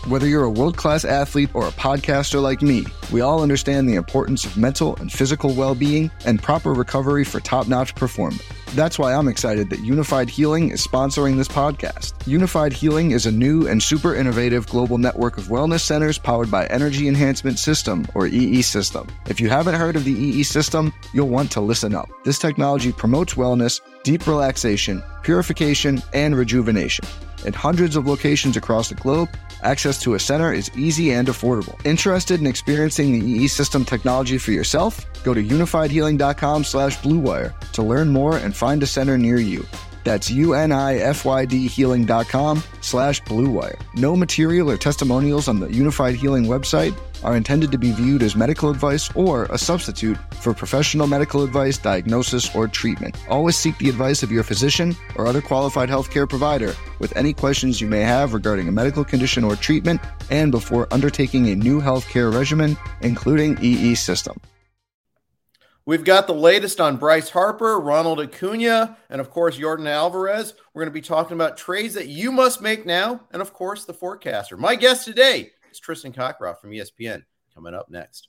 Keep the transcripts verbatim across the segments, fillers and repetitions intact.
Whether you're a world-class athlete or a podcaster like me, we all understand the importance of mental and physical well-being and proper recovery for top-notch performance. That's why I'm excited that Unified Healing is sponsoring this podcast. Unified Healing is a new and super innovative global network of wellness centers powered by Energy Enhancement System, or E E System. If you haven't heard of the E E System, you'll want to listen up. This technology promotes wellness, deep relaxation, purification, and rejuvenation. In hundreds of locations across the globe, access to a center is easy and affordable. Interested in experiencing the E E System technology for yourself? Go to unifiedhealing.com slash bluewire to learn more and find a center near you. That's U-N-I-F-Y-D healing.com slash bluewire. No material or testimonials on the Unified Healing website are intended to be viewed as medical advice or a substitute for professional medical advice, diagnosis, or treatment. Always seek the advice of your physician or other qualified healthcare provider with any questions you may have regarding a medical condition or treatment and before undertaking a new healthcare regimen, including E E System. We've got the latest on Bryce Harper, Ronald Acuna, and of course, Yordan Alvarez. We're going to be talking about trades that you must make now, and of course, the forecaster. My guest today is Tristan Cockcroft from E S P N, coming up next.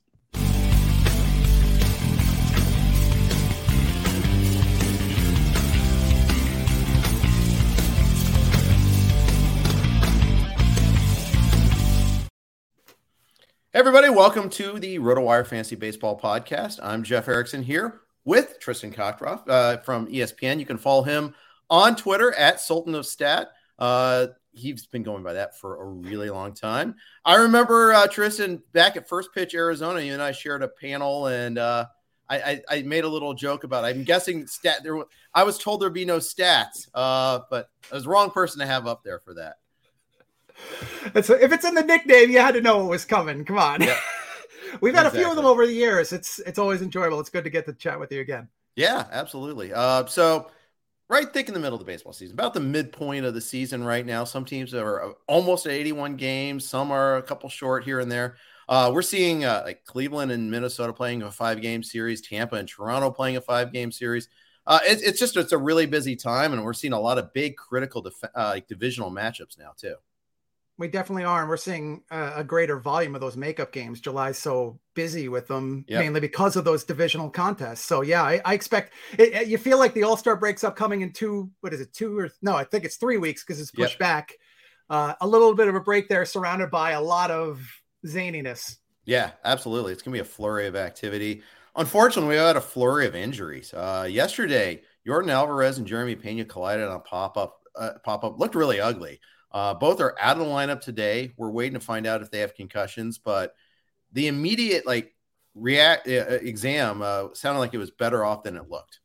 Hey everybody, welcome to the RotoWire Fantasy Baseball Podcast. I'm Jeff Erickson here with Tristan Cockcroft uh, from E S P N. You can follow him on Twitter at Sultan of Stat. Uh, he's been going by that for a really long time. I remember, uh, Tristan, back at First Pitch Arizona, you and I shared a panel, and uh, I, I, I made a little joke about it. I'm guessing stat. There, I was told there'd be no stats, uh, but I was the wrong person to have up there for that. It's, if it's in the nickname, you had to know it was coming. Come on. Yep. We've had exactly. a few of them over the years. It's it's always enjoyable. It's good to get to chat with you again. Yeah, absolutely. Uh, so right thick in the middle of the baseball season, about the midpoint of the season right now. Some teams are almost at eighty-one games. Some are a couple short here and there. Uh, we're seeing uh, like Cleveland and Minnesota playing a five-game series, Tampa and Toronto playing a five-game series. Uh, it, it's just it's a really busy time, and we're seeing a lot of big critical def- uh, like divisional matchups now too. We definitely are, and we're seeing a, a greater volume of those makeup games. July's so busy with them, yep. mainly because of those divisional contests. So, yeah, I, I expect it, you feel like the All-Star break's upcoming in two, what is it, two or no, I think it's three weeks because it's pushed yep. back. Uh, a little bit of a break there surrounded by a lot of zaniness. Yeah, absolutely. It's going to be a flurry of activity. Unfortunately, we had a flurry of injuries. Uh, yesterday, Yordan Alvarez and Jeremy Pena collided on a pop-up. Uh, pop-up looked really ugly. Uh, both are out of the lineup today. We're waiting to find out if they have concussions, but the immediate like react uh, exam uh, sounded like it was better off than it looked.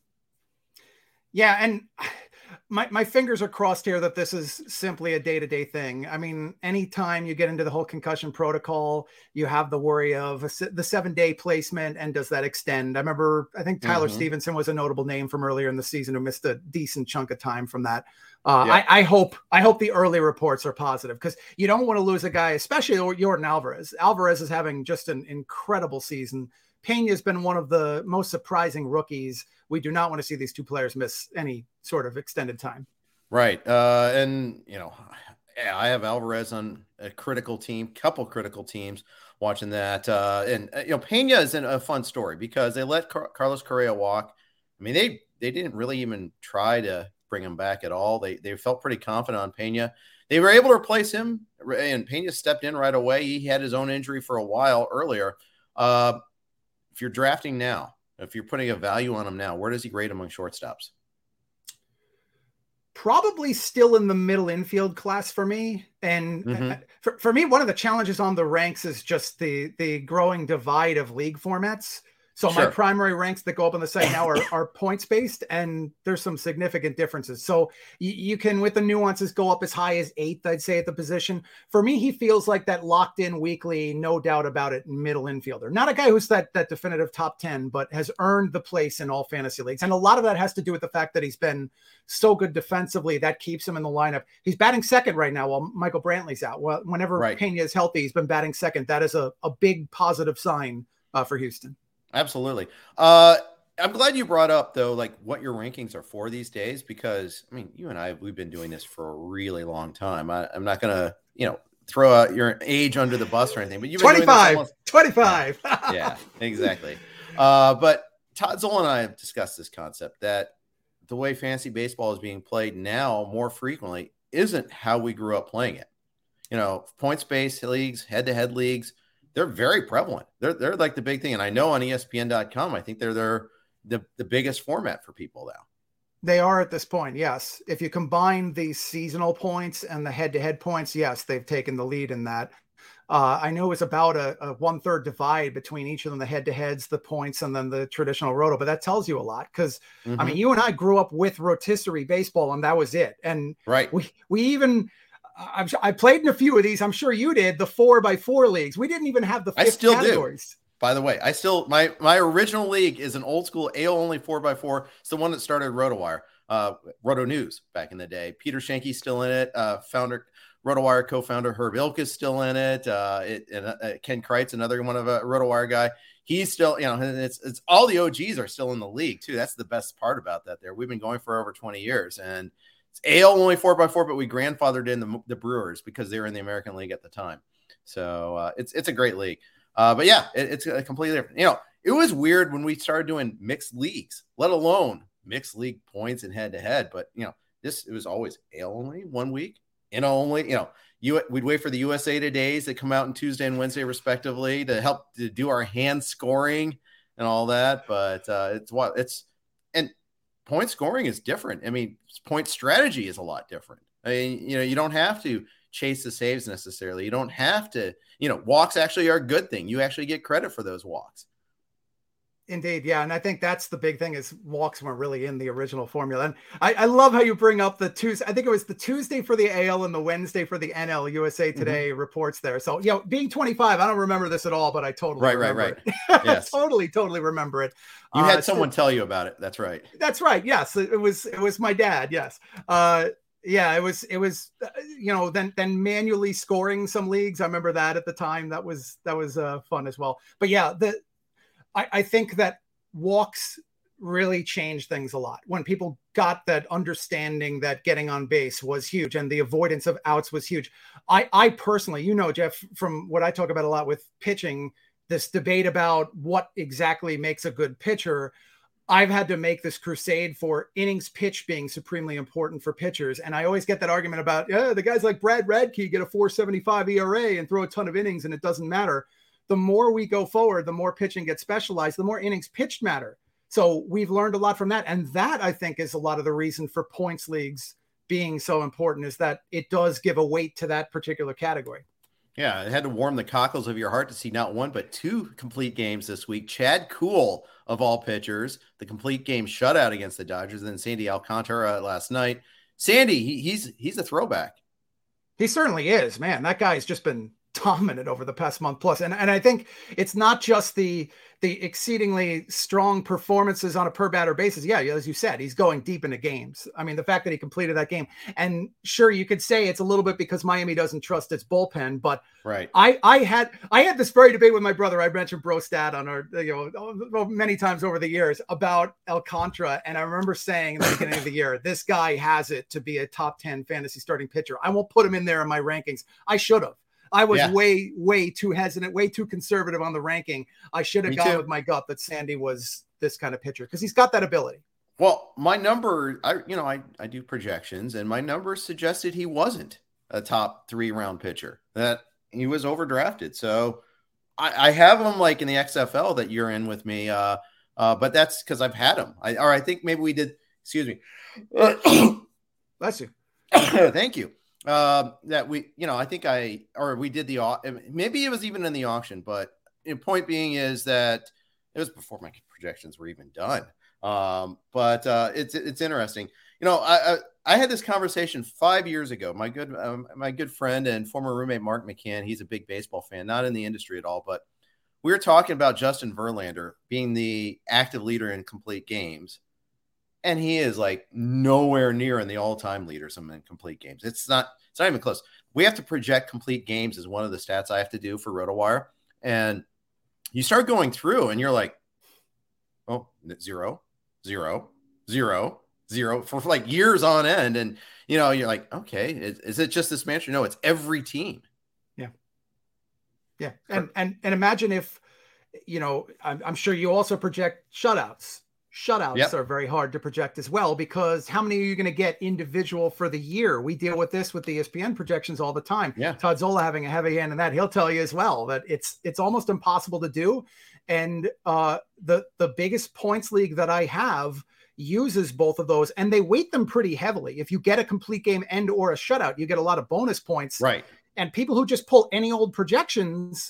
Yeah. And my, my fingers are crossed here that this is simply a day-to-day thing. I mean, anytime you get into the whole concussion protocol, you have the worry of a, the seven day placement. And does that extend? I remember, I think Tyler mm-hmm. Stevenson was a notable name from earlier in the season who missed a decent chunk of time from that. Uh, yeah. I, I hope I hope the early reports are positive because you don't want to lose a guy, especially Yordan Alvarez. Alvarez is having just an incredible season. Pena has been one of the most surprising rookies. We do not want to see these two players miss any sort of extended time. Right. Uh, and, you know, yeah, I have Alvarez on a critical team, couple critical teams watching that. Uh, and, you know, Pena is a fun story because they let Car- Carlos Correa walk. I mean, they they didn't really even try to bring him back at all. They they felt pretty confident on Pena. They were able to replace him, and Pena stepped in right away. He had his own injury for a while earlier. Uh, if you're drafting now, if you're putting a value on him now, where does he grade among shortstops? Probably still in the middle infield class for me. And mm-hmm. for, for me, one of the challenges on the ranks is just the the growing divide of league formats. So sure. my primary ranks that go up on the site now are, are points based, and there's some significant differences. So you, you can, with the nuances, go up as high as eighth, I'd say, at the position. For me, he feels like that locked in weekly, no doubt about it, middle infielder. Not a guy who's that that definitive top ten, but has earned the place in all fantasy leagues. And a lot of that has to do with the fact that he's been so good defensively that keeps him in the lineup. He's batting second right now while Michael Brantley's out. Well, whenever right. Pena is healthy, he's been batting second. That is a, a big positive sign uh, for Houston. Absolutely. Uh, I'm glad you brought up, though, like what your rankings are for these days, because, I mean, you and I, we've been doing this for a really long time. I, I'm not going to, you know, throw out your age under the bus or anything, but you've been twenty-five, almost, twenty-five. Yeah, yeah, exactly. Uh, but Todd Zola and I have discussed this concept that the way fantasy baseball is being played now more frequently isn't how we grew up playing it. You know, points-based leagues, head-to-head leagues, they're very prevalent. They're they're like the big thing. And I know on E S P N dot com, I think they're they're the, the biggest format for people now. They are at this point, yes. If you combine the seasonal points and the head-to-head points, yes, they've taken the lead in that. Uh, I know it's about a, a one-third divide between each of them, the head-to-heads, the points, and then the traditional roto. But that tells you a lot because, mm-hmm. I mean, you and I grew up with rotisserie baseball, and that was it. And right. we we even I've, I played in a few of these. I'm sure you did, the four by four leagues. We didn't even have the fifth I still categories. Do. By the way, I still my my original league is an old school A O only four by four. It's the one that started RotoWire, uh, Roto News back in the day. Peter Schenke's still in it. Uh, founder, RotoWire co-founder Herb Ilk is still in it. Uh, it and uh, Ken Kreitz, another one of a RotoWire guy. He's still, you know, it's it's all the O Gs are still in the league too. That's the best part about that. There, we've been going for over twenty years, and it's A O only four by four, but we grandfathered in the the Brewers because they were in the American League at the time. So uh, it's it's a great league. Uh, but yeah, it, it's a completely different. You know, it was weird when we started doing mixed leagues, let alone mixed league points and head to head. But you know, this it was always A L only one week, N L only. You know, you we'd wait for the U S A Todays that come out on Tuesday and Wednesday respectively to help to do our hand scoring and all that. But uh, it's what it's and point scoring is different. I mean, point strategy is a lot different. I mean, you know, you don't have to chase the saves necessarily. You don't have to, you know, walks actually are a good thing. You actually get credit for those walks. Indeed. Yeah. And I think that's the big thing is walks weren't really in the original formula. And I, I love how you bring up the Tuesday. I think it was the Tuesday for the A L and the Wednesday for the N L. U S A Today mm-hmm. reports there. So, you know, being twenty-five, I don't remember this at all, but I totally right, remember right, it. right. Yes. totally, totally remember it. You had uh, someone so, tell you about it. That's right. That's right. Yes. It was, it was my dad. Yes. Uh, Yeah, it was, it was, uh, you know, then, then manually scoring some leagues. I remember that at the time. That was, that was uh, fun as well. But yeah, the, I, I think that walks really changed things a lot when people got that understanding that getting on base was huge and the avoidance of outs was huge. I, I personally, you know, Jeff, from what I talk about a lot with pitching, this debate about what exactly makes a good pitcher, I've had to make this crusade for innings pitch being supremely important for pitchers. And I always get that argument about, yeah, the guys like Brad Radke get a four seventy-five E R A and throw a ton of innings and it doesn't matter. The more we go forward, the more pitching gets specialized, the more innings pitched matter. So we've learned a lot from that. And that I think is a lot of the reason for points leagues being so important is that it does give a weight to that particular category. Yeah, it had to warm the cockles of your heart to see not one, but two complete games this week. Chad Kuhl, of all pitchers, the complete game shutout against the Dodgers, and then Sandy Alcantara last night. Sandy, he, he's he's a throwback. He certainly is, man. That guy's just been dominant over the past month plus. And, and I think it's not just the the exceedingly strong performances on a per batter basis. Yeah, as you said, he's going deep into games. I mean, the fact that he completed that game, and sure, you could say it's a little bit because Miami doesn't trust its bullpen, but right. I, I had I had this very debate with my brother. I mentioned Brostat on our, you know, many times over the years about Alcantara, and I remember saying in the beginning of the year, this guy has it to be a top ten fantasy starting pitcher. I won't put him in there in my rankings. I should have. I was yeah. way, way too hesitant, way too conservative on the ranking. I should have gone too. with my gut that Sandy was this kind of pitcher because he's got that ability. Well, my number, I you know, I, I do projections, and my numbers suggested he wasn't a top three round pitcher, that he was overdrafted. So I, I have him like in the X F L that you're in with me, uh, uh, but that's because I've had him. I, or I think maybe we did, excuse me. Bless you. Thank you. Uh, that we, you know, I think I, or we did the, maybe it was even in the auction, but the point being is that it was before my projections were even done. Um, but uh, it's, it's interesting. You know, I, I, I had this conversation five years ago. My good, um, my good friend and former roommate, Mark McCann, he's a big baseball fan, not in the industry at all, but we were talking about Justin Verlander being the active leader in complete games. And he is like nowhere near in the all-time leaders in complete games. It's not, it's not even close. We have to project complete games as one of the stats I have to do for RotoWire. And you start going through and you're like, oh, zero, zero, zero, zero for like years on end. And, you know, you're like, okay, is, is it just this manager? No, it's every team. Yeah. And, and, and imagine if, you know, I'm, I'm sure you also project shutouts. Shutouts yep. are very hard to project as well, because how many are you going to get individual for the year? We deal with this with the E S P N projections all the time. Yeah. Todd Zola having a heavy hand in that. He'll tell you as well that it's, it's almost impossible to do. And uh, the, the biggest points league that I have uses both of those, and they weight them pretty heavily. If you get a complete game and or a shutout, you get a lot of bonus points. Right. And people who just pull any old projections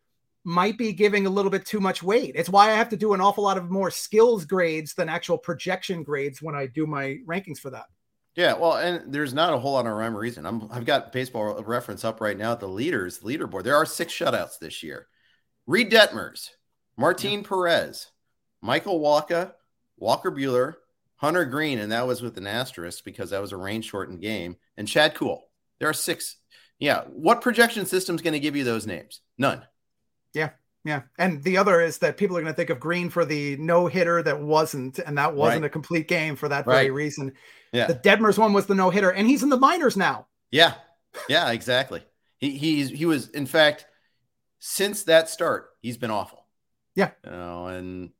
might be giving a little bit too much weight. It's why I have to do an awful lot of more skills grades than actual projection grades when I do my rankings for that. Yeah, well, and there's not a whole lot of rhyme or reason. I'm, I've got Baseball Reference up right now at the leaders leaderboard. There are six shutouts this year. Reed Detmers, Martin yeah. Perez, Michael Wacha, Walker Buehler, Hunter Green, and that was with an asterisk because that was a rain shortened game, and Chad Kuhl. There are six. Yeah. What projection system is going to give you those names? None. Yeah. Yeah. And the other is that people are going to think of Green for the no hitter that wasn't, and that wasn't right. a complete game for that very right. reason. Yeah. The Detmers one was the no hitter, and he's in the minors now. Yeah. Yeah, exactly. he, he's, he was, in fact, since that start, he's been awful. Yeah. You know, and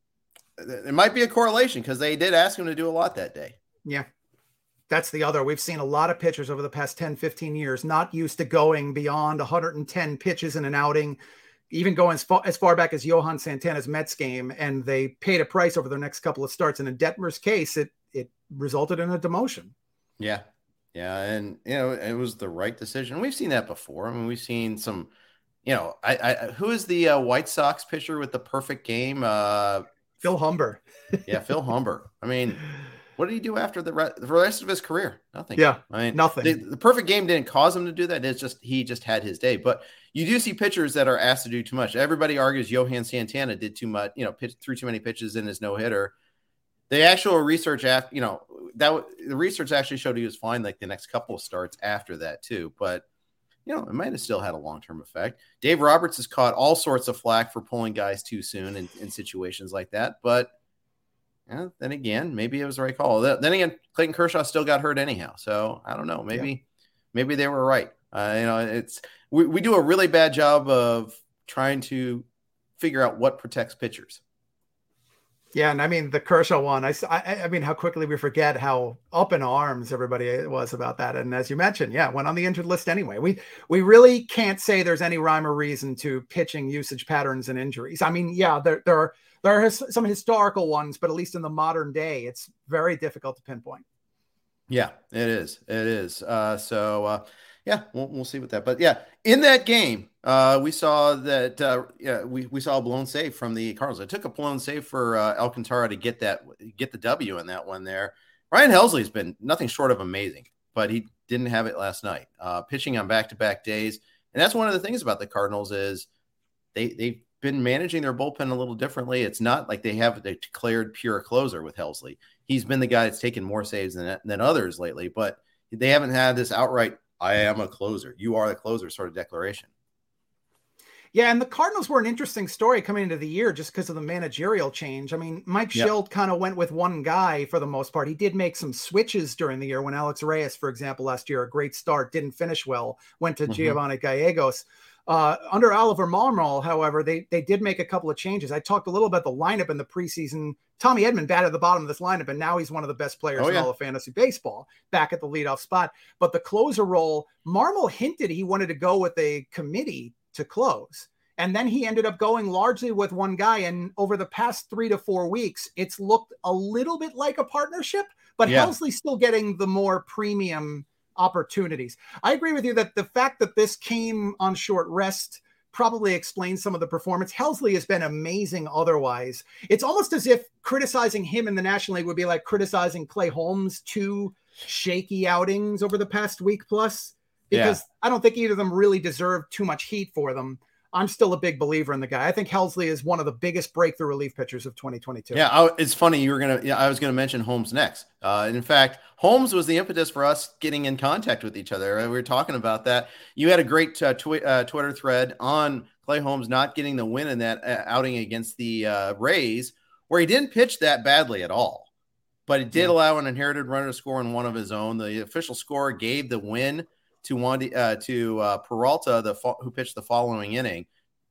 it might be a correlation because they did ask him to do a lot that day. Yeah. That's the other. We've seen a lot of pitchers over the past ten, fifteen years not used to going beyond one hundred ten pitches in an outing, even going as far, as far back as Johan Santana's Mets game, and they paid a price over their next couple of starts. And in Detmer's case, it it resulted in a demotion. Yeah. Yeah. And, you know, it was the right decision. We've seen that before. I mean, we've seen some, you know, I, I who is the uh, White Sox pitcher with the perfect game? Uh, Phil Humber. yeah, Phil Humber. I mean, what did he do after the, re- the rest of his career? Nothing. Yeah, I mean, nothing. The, the perfect game didn't cause him to do that. It's just he just had his day. But you do see pitchers that are asked to do too much. Everybody argues Johan Santana did too much, you know, pitch, threw too many pitches in his no-hitter. The actual research, after, you know, that the research actually showed he was fine like the next couple of starts after that too. But, you know, it might have still had a long-term effect. Dave Roberts has caught all sorts of flack for pulling guys too soon in, in situations like that. But yeah, then again, maybe it was the right call. Then again, Clayton Kershaw still got hurt anyhow. So I don't know. Maybe, yeah. maybe they were right. Uh, you know, it's we, we do a really bad job of trying to figure out what protects pitchers. Yeah, and I mean the Kershaw one. I, I, I mean how quickly we forget how up in arms everybody was about that. And as you mentioned, yeah, went on the injured list anyway. We we really can't say there's any rhyme or reason to pitching usage patterns and injuries. I mean, yeah, there there are there are some historical ones, but at least in the modern day, it's very difficult to pinpoint. Yeah, it is. It is. Uh, so. Uh, Yeah, we'll, we'll see with that. But yeah, in that game, uh, we saw that uh, yeah, we, we saw a blown save from the Cardinals. It took a blown save for uh, Alcantara to get that get the W in that one there. Ryan Helsley's been nothing short of amazing, but he didn't have it last night. Uh, pitching on back-to-back days. And that's one of the things about the Cardinals is they, they've been managing their bullpen a little differently. It's not like they have a declared pure closer with Helsley. He's been the guy that's taken more saves than, than others lately, but they haven't had this outright I am a closer. You are the closer sort of declaration. Yeah, and the Cardinals were an interesting story coming into the year just because of the managerial change. I mean, Mike yep. Schilt kind of went with one guy for the most part. He did make some switches during the year when Alex Reyes, for example, last year, a great start, didn't finish well, went to mm-hmm. Giovanni Gallegos. Uh, under Oliver Marmol, however, they they did make a couple of changes. I talked a little about the lineup in the preseason. Tommy Edman batted at the bottom of this lineup, and now he's one of the best players oh, in yeah. all of fantasy baseball, back at the leadoff spot. But the closer role, Marmol hinted he wanted to go with a committee to close. And then he ended up going largely with one guy. And over the past three to four weeks, it's looked a little bit like a partnership, but yeah. Helsley's still getting the more premium opportunities. I agree with you that the fact that this came on short rest probably explains some of the performance. Helsley has been amazing otherwise. It's almost as if criticizing him in the National League would be like criticizing Clay Holmes' two shaky outings over the past week plus, because yeah. I don't think either of them really deserve too much heat for them. I'm still a big believer in the guy. I think Helsley is one of the biggest breakthrough relief pitchers of twenty twenty-two. Yeah, I, it's funny. You were going to, yeah, I was going to mention Holmes next. Uh, in fact, Holmes was the impetus for us getting in contact with each other. We were talking about that. You had a great uh, twi- uh, Twitter thread on Clay Holmes not getting the win in that uh, outing against the uh, Rays, where he didn't pitch that badly at all, but it did yeah. allow an inherited runner to score in one of his own. The official score gave the win to Wandy, uh, to uh, Peralta, the fo- who pitched the following inning.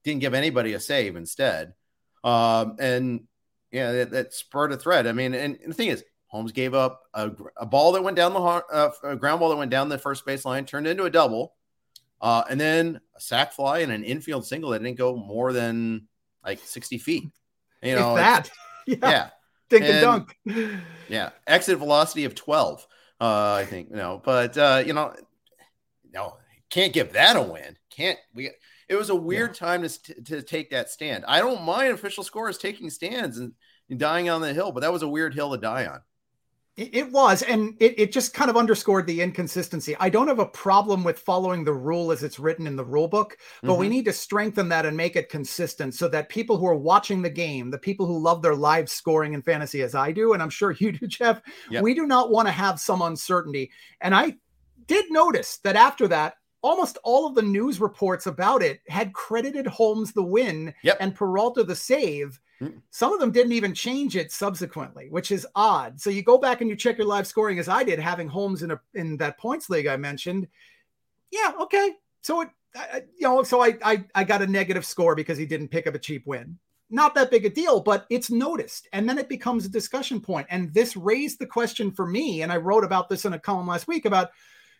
didn't give anybody a save instead. Um, and yeah, that, that spurred a threat. I mean, and, and the thing is, Holmes gave up a, a ball that went down the uh, a ground ball that went down the first baseline, turned into a double, uh, and then a sac fly and an infield single that didn't go more than like sixty feet. You know, if that, yeah, yeah. dink and, and dunk. Yeah, exit velocity of twelve, uh, I think. You know, but uh, you know, no, can't give that a win. Can't we? It was a weird yeah. time to to take that stand. I don't mind official scorers taking stands and, and dying on the hill, but that was a weird hill to die on. It was, and it, it just kind of underscored the inconsistency. I don't have a problem with following the rule as it's written in the rule book, but mm-hmm. we need to strengthen that and make it consistent so that people who are watching the game, the people who love their live scoring in fantasy as I do, and I'm sure you do, Jeff, yep. we do not want to have some uncertainty. And I did notice that after that, almost all of the news reports about it had credited Holmes the win yep. and Peralta the save. Some of them didn't even change it subsequently, which is odd. So you go back and you check your live scoring as I did, having Holmes in a in that points league I mentioned. Yeah, okay. So it, I, you know, so I, I I got a negative score because he didn't pick up a cheap win. Not that big a deal, but it's noticed, and then it becomes a discussion point. And this raised the question for me, and I wrote about this in a column last week about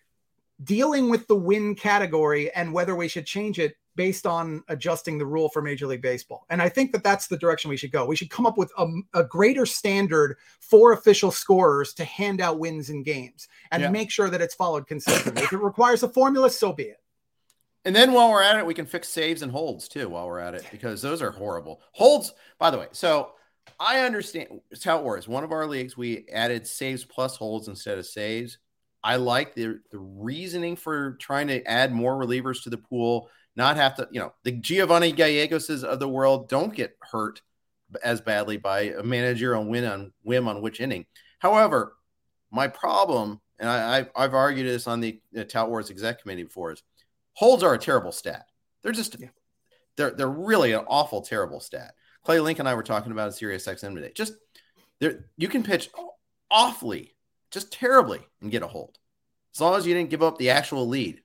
dealing with the win category and whether we should change it based on adjusting the rule for Major League Baseball. And I think that that's the direction we should go. We should come up with a, a greater standard for official scorers to hand out wins in games and yeah. make sure that it's followed consistently. If it requires a formula, so be it. And then while we're at it, we can fix saves and holds too while we're at it, because those are horrible. Holds, by the way, so I understand it's how it works. One of our leagues, we added saves plus holds instead of saves. I like the, the reasoning for trying to add more relievers to the pool, not have to, you know, the Giovanni Gallegoses of the world don't get hurt as badly by a managerial win on whim on which inning. However, my problem, and I, I've, I've argued this on the, the Tout Wars exec committee before, is holds are a terrible stat. They're just, yeah. they're they're really an awful, terrible stat. Clay Link and I were talking about it Sirius X M today. Just, there, you can pitch awfully, just terribly, and get a hold, as long as you didn't give up the actual lead.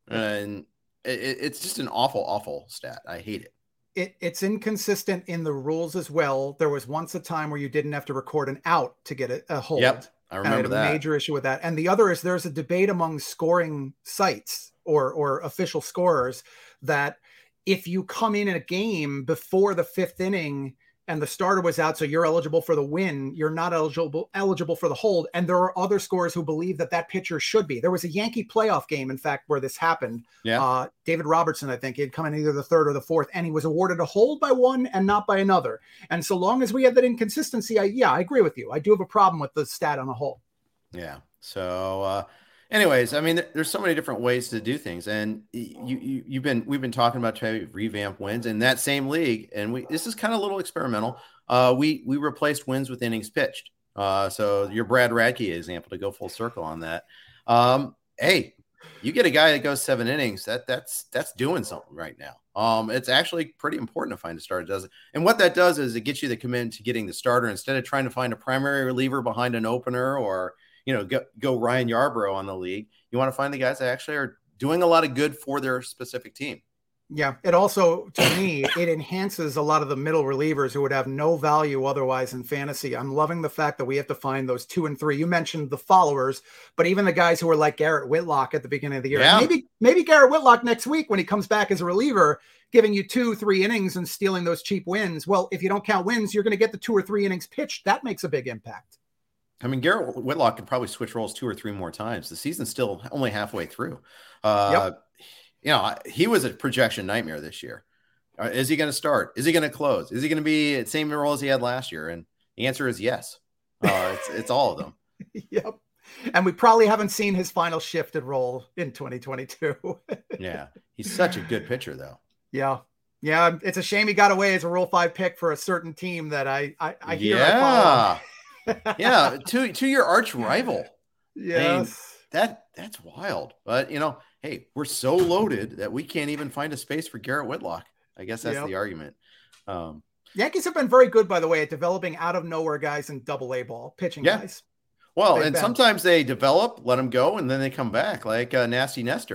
And it, it's just an awful, awful stat. I hate it. It, it's inconsistent in the rules as well. There was once a time where you didn't have to record an out to get a, a hold. Yep, I remember I had a that. Major issue with that. And the other is there's a debate among scoring sites or or official scorers that if you come in a game before the fifth inning and the starter was out, so you're eligible for the win, you're not eligible eligible for the hold. And there are other scorers who believe that that pitcher should be. There was a Yankee playoff game, in fact, where this happened. Yeah. Uh, David Robertson, I think, he'd come in either the third or the fourth, and he was awarded a hold by one and not by another. And so long as we have that inconsistency, I, yeah, I agree with you. I do have a problem with the stat on the whole. Yeah. So, uh, anyways, I mean, there's so many different ways to do things, and you, you you've been we've been talking about trying to revamp wins in that same league, and we this is kind of a little experimental. Uh, we we replaced wins with innings pitched. Uh, so your Brad Radke example, to go full circle on that. Um, hey, you get a guy that goes seven innings, that that's that's doing something right now. Um, it's actually pretty important to find a starter, does it? And what that does is it gets you the commitment to getting the starter instead of trying to find a primary reliever behind an opener or, you know, go, go Ryan Yarbrough on the league. You want to find the guys that actually are doing a lot of good for their specific team. Yeah. It also, to me, it enhances a lot of the middle relievers who would have no value otherwise in fantasy. I'm loving the fact that we have to find those two and three. You mentioned the followers, but even the guys who are like Garrett Whitlock at the beginning of the year. Yeah. Maybe, maybe Garrett Whitlock next week when he comes back as a reliever, giving you two, three innings and stealing those cheap wins. Well, if you don't count wins, you're going to get the two or three innings pitched. That makes a big impact. I mean, Garrett Whitlock could probably switch roles two or three more times. The season's still only halfway through. Uh, yep. You know, he was a projection nightmare this year. Uh, is he going to start? Is he going to close? Is he going to be the same role as he had last year? And the answer is yes. Uh, it's, it's all of them. Yep. And we probably haven't seen his final shifted role in twenty twenty-two. Yeah. He's such a good pitcher, though. Yeah. Yeah. It's a shame he got away as a Rule five pick for a certain team that I, I, I hear. Yeah. I yeah. To, to your arch rival. Yes. I mean, that that's wild. But, you know, hey, we're so loaded that we can't even find a space for Garrett Whitlock. I guess that's yep. the argument. Um, Yankees have been very good, by the way, at developing out of nowhere guys in double A ball, pitching yeah. guys. Well, They've and been. sometimes they develop, let them go, and then they come back, like uh, Nasty Nestor.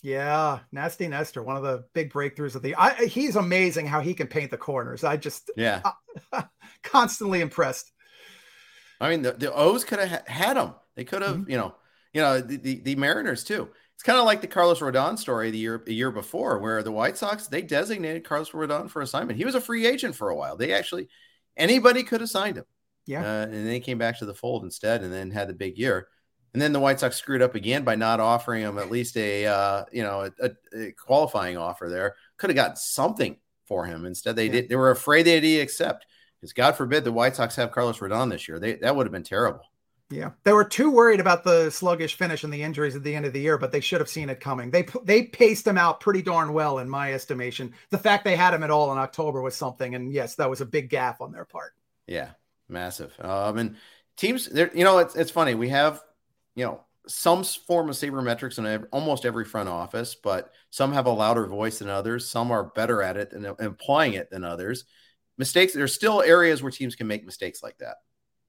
Yeah, Nasty Nestor, one of the big breakthroughs of the. I, he's amazing how he can paint the corners. I just yeah, uh, constantly impressed. I mean, the, the O's could have ha- had him. They could have, mm-hmm. you know, you know, the, the, the Mariners too. It's kind of like the Carlos Rodon story the year the year before, where the White Sox, they designated Carlos Rodon for assignment. He was a free agent for a while. They actually, anybody could have signed him. Yeah, uh, and they came back to the fold instead, and then had the big year. And then the White Sox screwed up again by not offering him at least a, uh, you know, a, a qualifying offer there. Could have got something for him. Instead, they yeah. did. They were afraid they'd accept. Because God forbid the White Sox have Carlos Rodon this year. They that would have been terrible. Yeah, they were too worried about the sluggish finish and the injuries at the end of the year, but they should have seen it coming. They they paced him out pretty darn well, in my estimation. The fact they had him at all in October was something, and yes, that was a big gaffe on their part. Yeah, massive. Um, and teams, you know, it's it's funny. We have, you know, some form of sabermetrics in every, almost every front office, but some have a louder voice than others. Some are better at it and employing it than others. Mistakes. There's still areas where teams can make mistakes like that.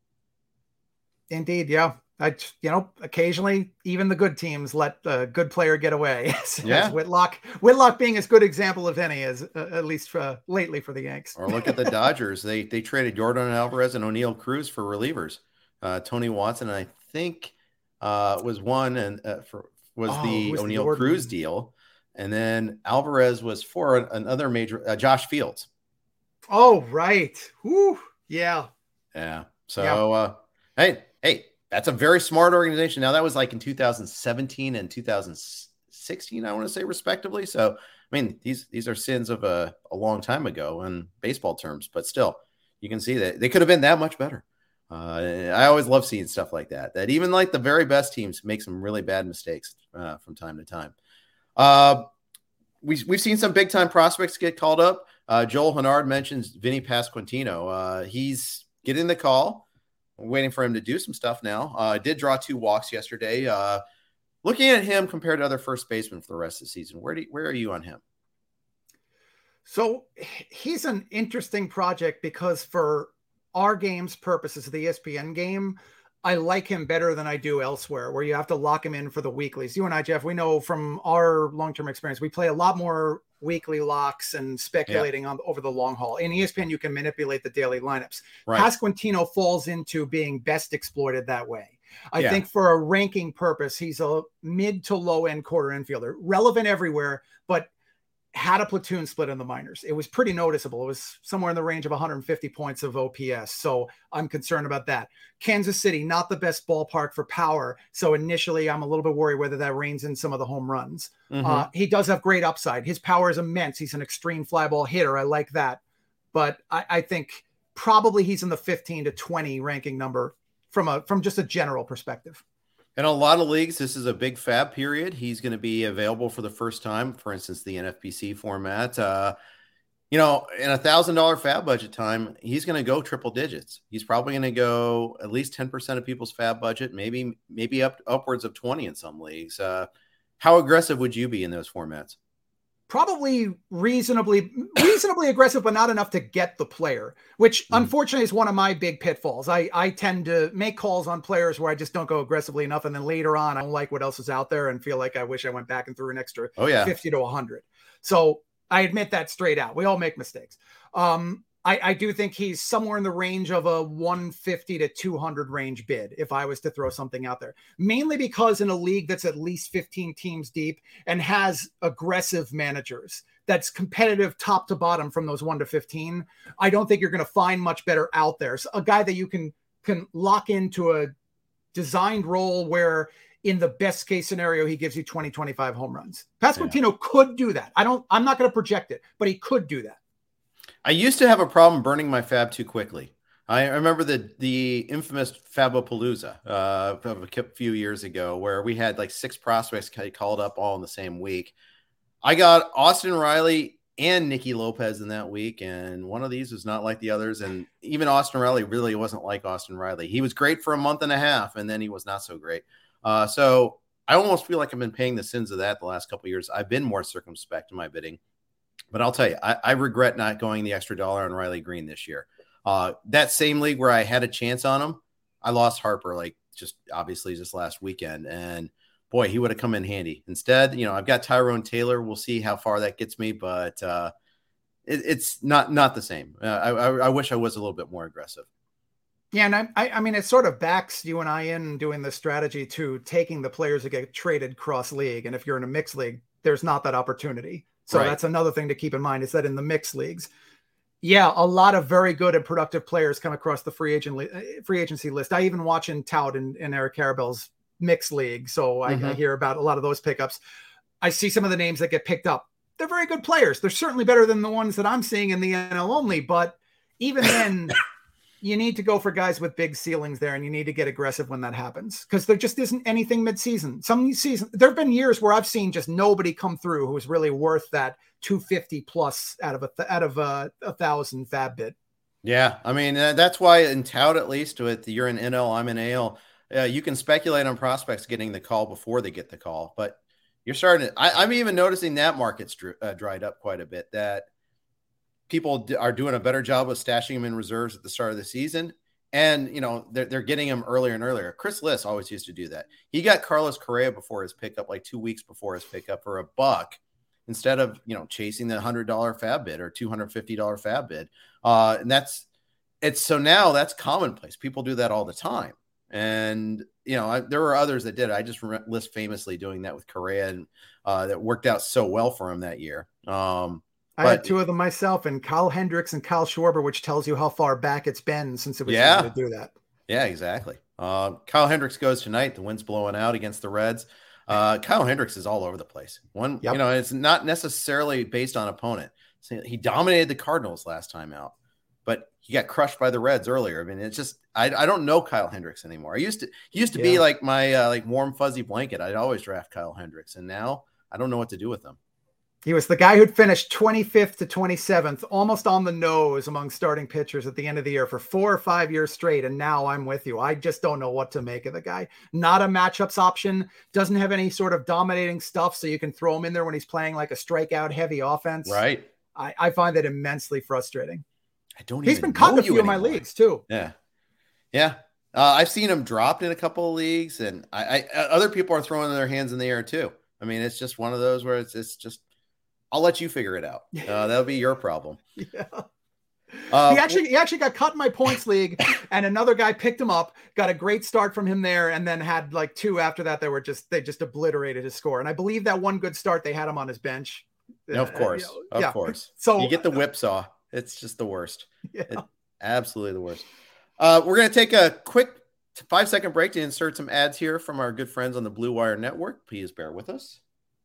Indeed. Yeah. I, you know, occasionally even the good teams let a good player get away. as, yeah. as Whitlock, Whitlock being as good example of any as uh, at least for, lately for the Yanks. Or look at the Dodgers. They, they traded Yordan Alvarez and O'Neal Cruz for relievers. Uh, Tony Watson, I think uh, was one and uh, for, was oh, the was O'Neal the Cruz deal. And then Alvarez was for another major, uh, Josh Fields. Oh, right. Woo. Yeah. Yeah. So, yeah. Uh, hey, hey, that's a very smart organization. Now, that was like in two thousand seventeen and two thousand sixteen, I want to say, respectively. So, I mean, these these are sins of a, a long time ago in baseball terms, but still, you can see that they could have been that much better. Uh, I always love seeing stuff like that, that even like the very best teams make some really bad mistakes uh, from time to time. Uh, we, we've seen some big time prospects get called up. Uh, Joel Hennard mentions Vinny Pasquantino. Uh, he's getting the call. We're waiting for him to do some stuff now. Uh, did draw two walks yesterday. Uh, looking at him compared to other first basemen for the rest of the season, where do you, where are you on him? So he's an interesting project because for our game's purposes, the E S P N game, I like him better than I do elsewhere, where you have to lock him in for the weeklies. You and I, Jeff, we know from our long-term experience, we play a lot more weekly locks and speculating yeah. on over the long haul. In E S P N, you can manipulate the daily lineups. Right. Pasquantino falls into being best exploited that way. I yeah. think for a ranking purpose, he's a mid to low end quarter infielder, relevant everywhere, but had a platoon split in the minors. It was pretty noticeable. It was somewhere in the range of one hundred fifty points of O P S. So I'm concerned about that. Kansas City, not the best ballpark for power. So initially I'm a little bit worried whether that reins in some of the home runs. Mm-hmm. Uh, he does have great upside. His power is immense. He's an extreme fly ball hitter. I like that. But I, I think probably he's in the fifteen to twenty ranking number from a, from just a general perspective. In a lot of leagues, this is a big fab period. He's going to be available for the first time, for instance, the N F B C format. Uh, you know, in a one thousand dollars fab budget time, he's going to go triple digits. He's probably going to go at least ten percent of people's fab budget, maybe maybe up upwards of twenty in some leagues. Uh, how aggressive would you be in those formats? Probably reasonably, reasonably aggressive, but not enough to get the player, which mm-hmm. unfortunately is one of my big pitfalls. I, I tend to make calls on players where I just don't go aggressively enough. And then later on, I don't like what else is out there and feel like I wish I went back and threw an extra oh, yeah. fifty to a hundred. So I admit that straight out. We all make mistakes. Um, I, I do think he's somewhere in the range of a one fifty to two hundred range bid if I was to throw something out there, mainly because in a league that's at least fifteen teams deep and has aggressive managers that's competitive top to bottom from those one to fifteen, I don't think you're going to find much better out there. So a guy that you can, can lock into a designed role where in the best case scenario, he gives you twenty, twenty-five home runs. Pasquantino yeah. could do that. I don't, I'm not going to project it, but he could do that. I used to have a problem burning my fab too quickly. I remember the the infamous Fabopalooza uh, a few years ago where we had like six prospects called up all in the same week. I got Austin Riley and Nicky Lopez in that week, and one of these was not like the others. And even Austin Riley really wasn't like Austin Riley. He was great for a month and a half, and then he was not so great. Uh, so I almost feel like I've been paying the sins of that the last couple of years. I've been more circumspect in my bidding. But I'll tell you, I, I regret not going the extra dollar on Riley Green this year. Uh, that same league where I had a chance on him, I lost Harper, like just obviously just last weekend. And boy, he would have come in handy. Instead, you know, I've got Tyrone Taylor. We'll see how far that gets me, but uh, it, it's not not the same. Uh, I, I, I wish I was a little bit more aggressive. Yeah, and I, I mean, it sort of backs you and I in doing this strategy to taking the players that get traded cross league. And if you're in a mixed league, there's not that opportunity. So right. That's another thing to keep in mind, is that in the mixed leagues, yeah, a lot of very good and productive players come across the free agent li- free agency list. I even watch and tout in, in Eric Karabell's mixed league. So I, mm-hmm. I hear about a lot of those pickups. I see some of the names that get picked up. They're very good players. They're certainly better than the ones that I'm seeing in the N L only, but even then, you need to go for guys with big ceilings there, and you need to get aggressive when that happens, because there just isn't anything mid-season. Some season, there have been years where I've seen just nobody come through who is really worth that two fifty plus out of a out of a, a thousand fab bid. Yeah, I mean uh, that's why in tout, at least with you're in N L, I'm in A L. Uh, you can speculate on prospects getting the call before they get the call, but you're starting to. I, I'm even noticing that market's dr- uh, dried up quite a bit. That people are doing a better job of stashing them in reserves at the start of the season. And, you know, they're, they're getting them earlier and earlier. Chris Liss always used to do that. He got Carlos Correa before his pickup, like two weeks before his pickup, for a buck, instead of, you know, chasing the one hundred dollars fab bid or two hundred fifty dollars fab bid. Uh, and that's, it's, so now that's commonplace. People do that all the time. And, you know, I, there were others that did it. I just remember Liss famously doing that with Correa, and uh, that worked out so well for him that year. Um, I but, had two of them myself, and Kyle Hendricks and Kyle Schwarber, which tells you how far back it's been since it was yeah. easy to do that. Yeah, exactly. Uh, Kyle Hendricks goes tonight. The wind's blowing out against the Reds. Uh, Kyle Hendricks is all over the place. One, yep. you know, it's not necessarily based on opponent. So he dominated the Cardinals last time out, but he got crushed by the Reds earlier. I mean, it's just I, I don't know Kyle Hendricks anymore. I used to he used to yeah. be like my uh, like warm fuzzy blanket. I'd always draft Kyle Hendricks, and now I don't know what to do with him. He was the guy who'd finished twenty-fifth to twenty-seventh, almost on the nose among starting pitchers at the end of the year for four or five years straight. And now I'm with you. I just don't know what to make of the guy. Not a matchups option, doesn't have any sort of dominating stuff, so you can throw him in there when he's playing like a strikeout heavy offense. Right. I, I find that immensely frustrating. I don't He's even been caught in a few few of my leagues too. Yeah. Yeah. Uh, I've seen him dropped in a couple of leagues, and I, I other people are throwing their hands in the air too. I mean, it's just one of those where it's it's just, I'll let you figure it out. Uh, that'll be your problem. Yeah. Uh, he actually he actually got cut in my points league, and another guy picked him up, got a great start from him there, and then had like two after that. They were just they just obliterated his score. And I believe that one good start, they had him on his bench. Of course, uh, you know, of yeah. course. So you get the whipsaw. It's just the worst. Yeah. It, absolutely the worst. Uh, we're going to take a quick five second break to insert some ads here from our good friends on the Blue Wire Network. Please bear with us.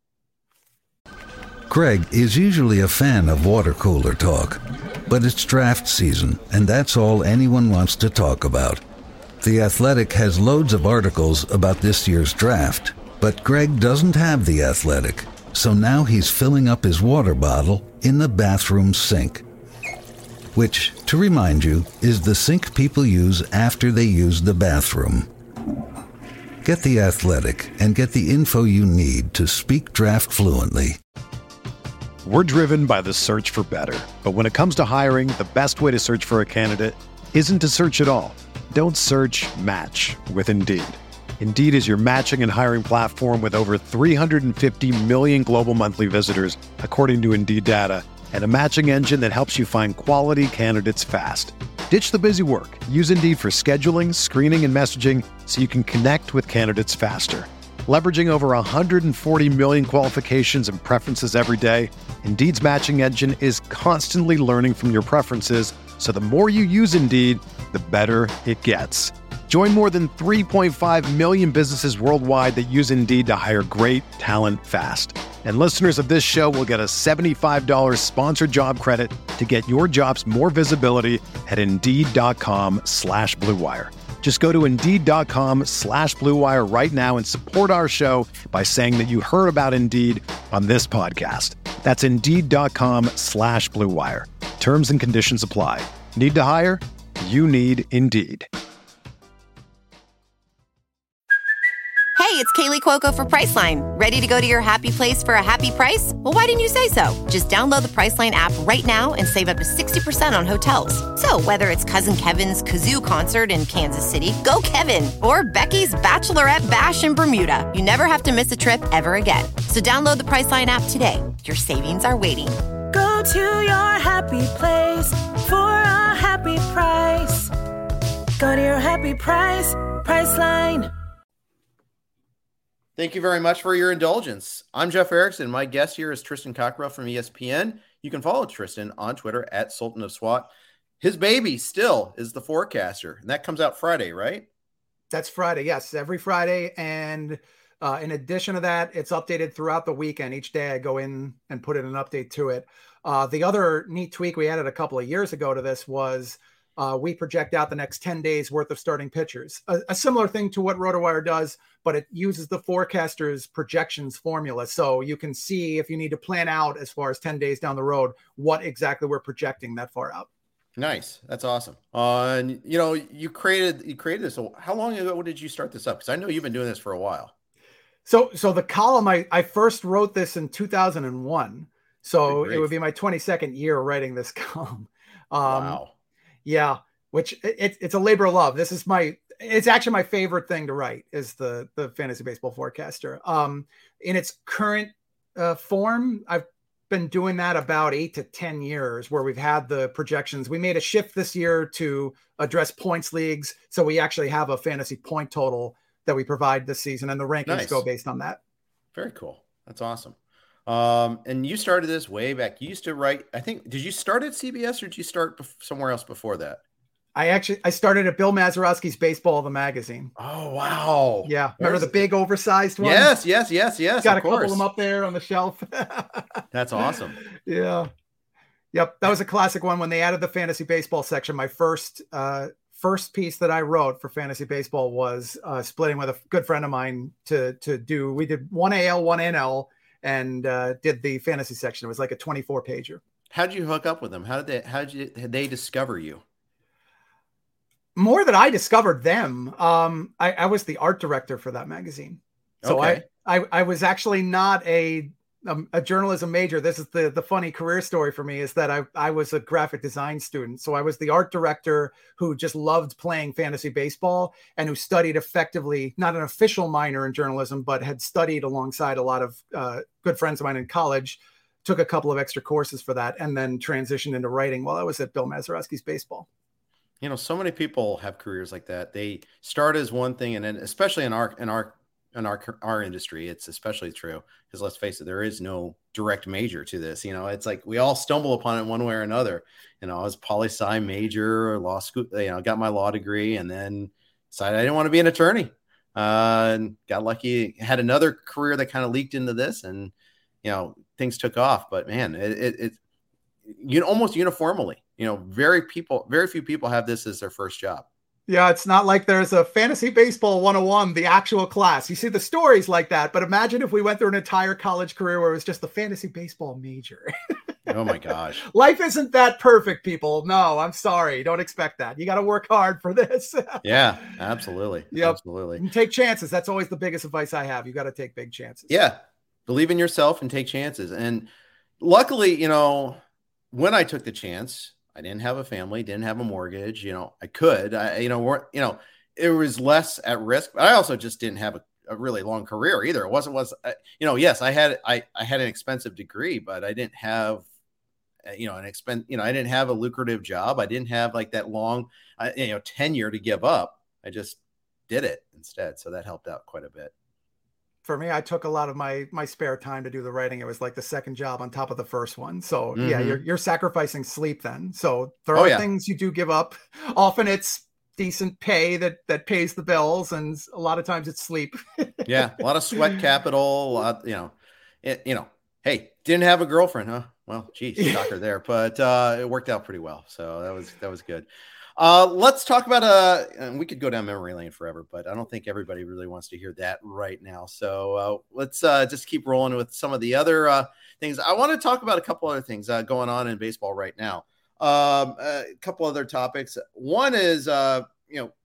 Craig is usually a fan of water cooler talk, but it's draft season, and that's all anyone wants to talk about. The Athletic has loads of articles about this year's draft, but Greg doesn't have The Athletic, so now he's filling up his water bottle in the bathroom sink. Which, to remind you, is the sink people use after they use the bathroom. Get The Athletic and get the info you need to speak draft fluently. We're driven by the search for better. But when it comes to hiring, the best way to search for a candidate isn't to search at all. Don't search, match with Indeed. Indeed is your matching and hiring platform with over three hundred fifty million global monthly visitors, according to Indeed data, and a matching engine that helps you find quality candidates fast. Ditch the busy work. Use Indeed for scheduling, screening, and messaging so you can connect with candidates faster. Leveraging over one hundred forty million qualifications and preferences every day, Indeed's matching engine is constantly learning from your preferences, so the more you use Indeed, the better it gets. Join more than three point five million businesses worldwide that use Indeed to hire great talent fast. And listeners of this show will get a seventy-five dollars sponsored job credit to get your jobs more visibility at Indeed.com slash Blue Wire. Just go to Indeed.com slash Blue Wire right now and support our show by saying that you heard about Indeed on this podcast. That's Indeed.com slash Blue Wire. Terms and conditions apply. Need to hire? You need Indeed. Hey, it's Kaylee Cuoco for Priceline. Ready to go to your happy place for a happy price? Well, why didn't you say so? Just download the Priceline app right now and save up to sixty percent on hotels. So whether it's Cousin Kevin's Kazoo Concert in Kansas City, go Kevin, or Becky's Bachelorette Bash in Bermuda, you never have to miss a trip ever again. So download the Priceline app today. Your savings are waiting. Go to your happy place for a happy price. Go to your happy price, Priceline. Thank you very much for your indulgence. I'm Jeff Erickson. My guest here is Tristan Cockrell from E S P N. You can follow Tristan on Twitter at Sultan of SWAT. His baby still is The Forecaster, and that comes out Friday, right? That's Friday, yes, every Friday. And uh, in addition to that, it's updated throughout the weekend. Each day I go in and put in an update to it. Uh, the other neat tweak we added a couple of years ago to this was uh, we project out the next ten days worth of starting pitchers. A, a similar thing to what RotoWire does, but it uses the forecaster's projections formula. So you can see if you need to plan out as far as ten days down the road, what exactly we're projecting that far out. Nice. That's awesome. Uh, and you know, you created, you created this. So how long ago did you start this up? Cause I know you've been doing this for a while. So, so the column, I, I first wrote this in two thousand one. So it would be my twenty-second year writing this column. Um, wow. Yeah. Which it, it's a labor of love. This is my, it's actually my favorite thing to write is the, the fantasy baseball forecaster. Um, in its current uh, form, I've been doing that about eight to ten years where we've had the projections. We made a shift this year to address points leagues. So we actually have a fantasy point total that we provide this season, and the rankings nice. Go based on that. Very cool. That's awesome. Um, and you started this way back. You used to write, I think, did you start at C B S or did you start bef- somewhere else before that? I actually, I started at Bill Mazeroski's Baseball, the magazine. Oh, wow. Yeah. Remember Where's the big oversized one? Yes, yes, yes, yes. Got a couple of them up there on the shelf. That's awesome. Yeah. Yep. That was a classic one when they added the fantasy baseball section. My first, uh, first piece that I wrote for fantasy baseball was uh, splitting with a good friend of mine to, to do, we did one A L, one N L, and uh, did the fantasy section. It was like a twenty-four pager. How'd you hook up with them? How did they, how did you, did they discover you? More that I discovered them. Um, I, I was the art director for that magazine. So okay. I, I, I was actually not a, a, a journalism major. This is the, the funny career story for me is that I, I was a graphic design student. So I was the art director who just loved playing fantasy baseball and who studied effectively, not an official minor in journalism, but had studied alongside a lot of uh, good friends of mine in college, took a couple of extra courses for that, and then transitioned into writing while I was at Bill Mazeroski's Baseball. You know, so many people have careers like that. They start as one thing, and then especially in our in our in our our industry, it's especially true because let's face it, there is no direct major to this. You know, it's like we all stumble upon it one way or another. You know, I was poli-sci major, or law school. You know, got my law degree, and then decided I didn't want to be an attorney. Uh, and got lucky, had another career that kind of leaked into this, and you know, things took off. But man, it it, it you know, almost uniformly. You know, very people, very few people have this as their first job. Yeah, it's not like there's a fantasy baseball one oh one, the actual class. You see the stories like that, but imagine if we went through an entire college career where it was just the fantasy baseball major. Oh my gosh. Life isn't that perfect, people. No, I'm sorry. Don't expect that. You got to work hard for this. Yeah, absolutely. Yep. Absolutely. And take chances. That's always the biggest advice I have. You got to take big chances. Yeah. Believe in yourself and take chances. And luckily, you know, when I took the chance, I didn't have a family, didn't have a mortgage. You know, I could, I, you know, weren't, you know, it was less at risk, but I also just didn't have a, a really long career either. It wasn't, was, uh, you know, yes, I had, I, I had an expensive degree, but I didn't have, uh, you know, an expense, you know, I didn't have a lucrative job. I didn't have like that long, uh, you know, tenure to give up. I just did it instead. So that helped out quite a bit. For me, I took a lot of my my spare time to do the writing. It was like the second job on top of the first one. So mm-hmm. yeah, you're you're sacrificing sleep then. So there oh, are yeah. things you do give up. Often it's decent pay that that pays the bills, and a lot of times it's sleep. Yeah, a lot of sweat capital. A lot, you know, it, you know. Hey, didn't have a girlfriend, huh? Well, geez, shocker there, but uh, it worked out pretty well. So that was that was good. Uh, let's talk about, uh, and we could go down memory lane forever, but I don't think everybody really wants to hear that right now. So uh, let's uh, just keep rolling with some of the other uh, things. I want to talk about a couple other things uh, going on in baseball right now. Um, a couple other topics. One is, uh, you know,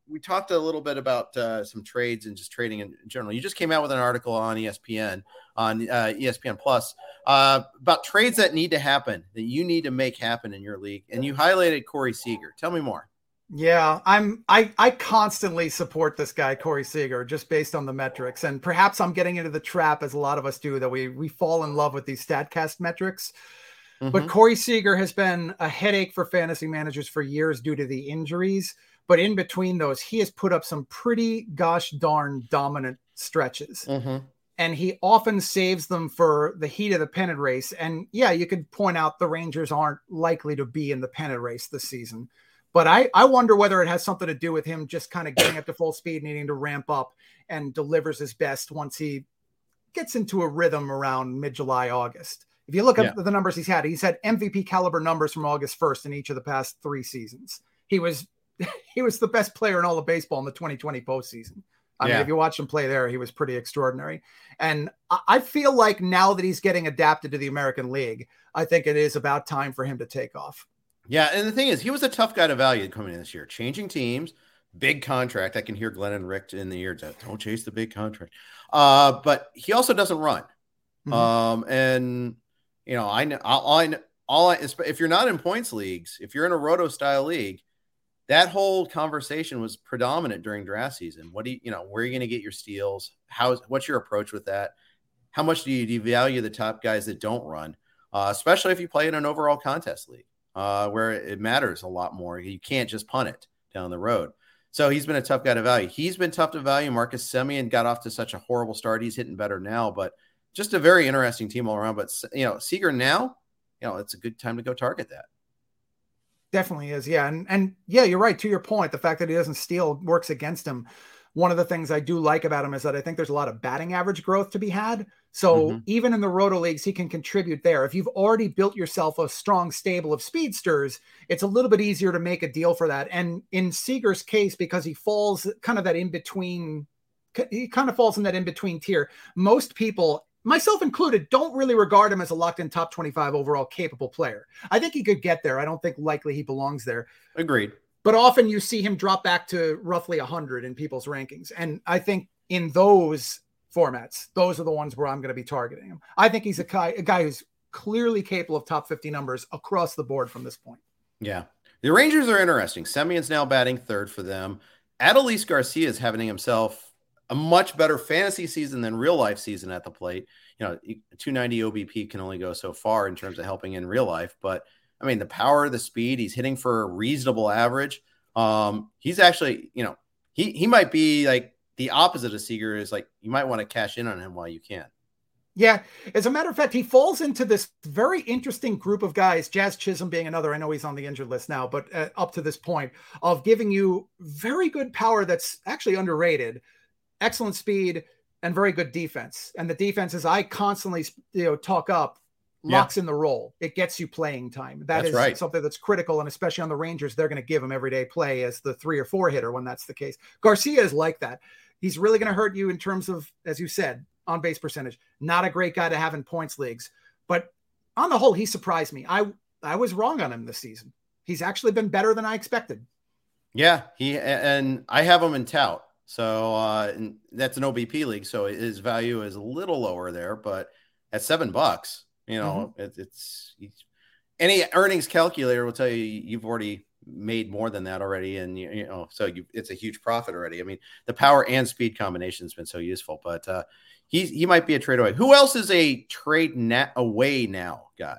we talked a little bit about uh, some trades and just trading in general. You just came out with an article on E S P N, on uh, E S P N Plus, uh, about trades that need to happen, that you need to make happen in your league. And you highlighted Corey Seager. Tell me more. Yeah, I'm I I constantly support this guy, Corey Seager, just based on the metrics. And perhaps I'm getting into the trap, as a lot of us do, that we we fall in love with these StatCast metrics. Mm-hmm. But Corey Seager has been a headache for fantasy managers for years due to the injuries. But in between those, he has put up some pretty gosh darn dominant stretches. Mm-hmm. And he often saves them for the heat of the pennant race. And yeah, you could point out the Rangers aren't likely to be in the pennant race this season. But I, I wonder whether it has something to do with him just kind of getting up to full speed, needing to ramp up, and delivers his best once he gets into a rhythm around mid-July, August. If you look at yeah. the numbers he's had, he's had M V P caliber numbers from August first in each of the past three seasons. He was he was the best player in all of baseball in the twenty twenty postseason. I yeah. mean, if you watch him play there, he was pretty extraordinary. And I feel like now that he's getting adapted to the American League, I think it is about time for him to take off. Yeah, and the thing is, he was a tough guy to value coming in this year. Changing teams, big contract. I can hear Glenn and Rick in the ear. Don't chase the big contract. Uh, but he also doesn't run. Mm-hmm. Um, and you know, I know all I all I if you're not in points leagues, if you're in a roto style league, that whole conversation was predominant during draft season. What do you, you know, where are you going to get your steals? How, what's your approach with that? How much do you devalue the top guys that don't run? Uh, especially if you play in an overall contest league, uh, where it matters a lot more. You can't just punt it down the road. So he's been a tough guy to value. He's been tough to value. Marcus Semien got off to such a horrible start. He's hitting better now, but just a very interesting team all around. But, you know, Seager now, you know, it's a good time to go target that. Definitely is. Yeah. And, and yeah, you're right. To your point, the fact that he doesn't steal works against him. One of the things I do like about him is that I think there's a lot of batting average growth to be had. So mm-hmm. even in the roto leagues, he can contribute there. If you've already built yourself a strong stable of speedsters, it's a little bit easier to make a deal for that. And in Seager's case, because he falls kind of that in between, he kind of falls in that in between tier. Most people, myself included, don't really regard him as a locked in top twenty-five overall capable player. I think he could get there. I don't think likely he belongs there. Agreed. But often you see him drop back to roughly one hundred in people's rankings. And I think in those formats, those are the ones where I'm going to be targeting him. I think he's a guy, a guy who's clearly capable of top fifty numbers across the board from this point. Yeah. The Rangers are interesting. Semien's now batting third for them. Adolis Garcia is having himself a much better fantasy season than real life season at the plate. You know, two ninety O B P can only go so far in terms of helping in real life, but I mean, the power, the speed, he's hitting for a reasonable average. Um, he's actually, you know, he, he might be like the opposite of Seager, is like, you might want to cash in on him while you can. Yeah. As a matter of fact, he falls into this very interesting group of guys, Jazz Chisholm being another. I know he's on the injured list now, but uh, up to this point of giving you very good power that's actually underrated, excellent speed, and very good defense. And the defense, as I constantly, you know, talk up, locks yeah. in the role. It gets you playing time. That that's is right. something that's critical. And especially on the Rangers, they're going to give him everyday play as the three or four hitter when that's the case. Garcia is like that. He's really going to hurt you in terms of, as you said, on base percentage. Not a great guy to have in points leagues, but on the whole, he surprised me. I, I was wrong on him this season. He's actually been better than I expected. Yeah. He, and I have him in tout. So uh, and that's an O B P league. So his value is a little lower there, but at seven bucks, you know, mm-hmm. it, it's, it's any earnings calculator will tell you you've already made more than that already. And, you, you know, so you, it's a huge profit already. I mean, the power and speed combination has been so useful, but uh, he, he might be a trade away. Who else is a trade na- away now guy?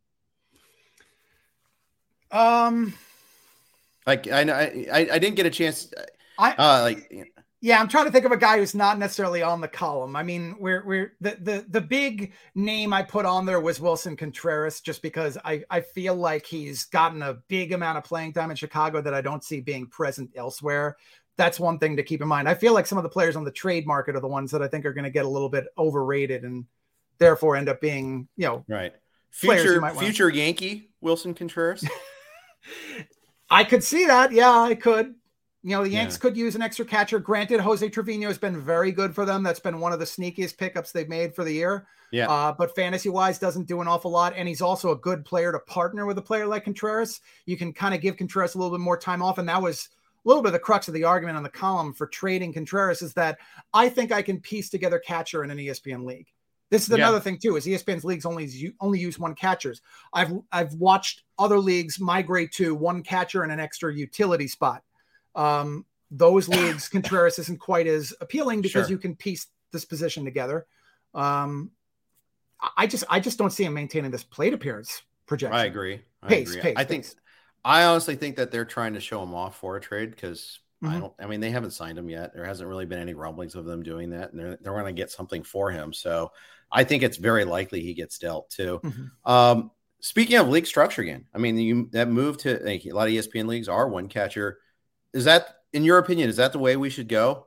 Um, like I know I, I, I didn't get a chance. I uh, like, you know. Yeah, I'm trying to think of a guy who's not necessarily on the column. I mean, we're we're the the the big name I put on there was Wilson Contreras, just because I I feel like he's gotten a big amount of playing time in Chicago that I don't see being present elsewhere. That's one thing to keep in mind. I feel like some of the players on the trade market are the ones that I think are going to get a little bit overrated and therefore end up being, you know, right. Future future wanna... Yankee Wilson Contreras. I could see that. Yeah, I could. You know, the Yanks yeah. could use an extra catcher. Granted, Jose Trevino has been very good for them. That's been one of the sneakiest pickups they've made for the year. Yeah. Uh, but fantasy-wise, doesn't do an awful lot. And he's also a good player to partner with a player like Contreras. You can kind of give Contreras a little bit more time off. And that was little bit of the crux of the argument on the column for trading Contreras is that I think I can piece together catcher in an E S P N league. This is another yeah. thing too, is E S P N's leagues only, only use one catchers. I've, I've watched other leagues migrate to one catcher and an extra utility spot. Um, those leagues, Contreras isn't quite as appealing because sure. you can piece this position together. Um, I just, I just don't see him maintaining this plate appearance projection. I agree. I pace, agree. pace, I think, pace. I honestly think that they're trying to show him off for a trade because Mm-hmm. I don't, I mean, they haven't signed him yet. There hasn't really been any rumblings of them doing that, and they're, they're going to get something for him. So I think it's very likely he gets dealt too. Mm-hmm. Um, speaking of league structure again, I mean, you, that move to like, a lot of E S P N leagues are one catcher. Is that, in your opinion, is that the way we should go?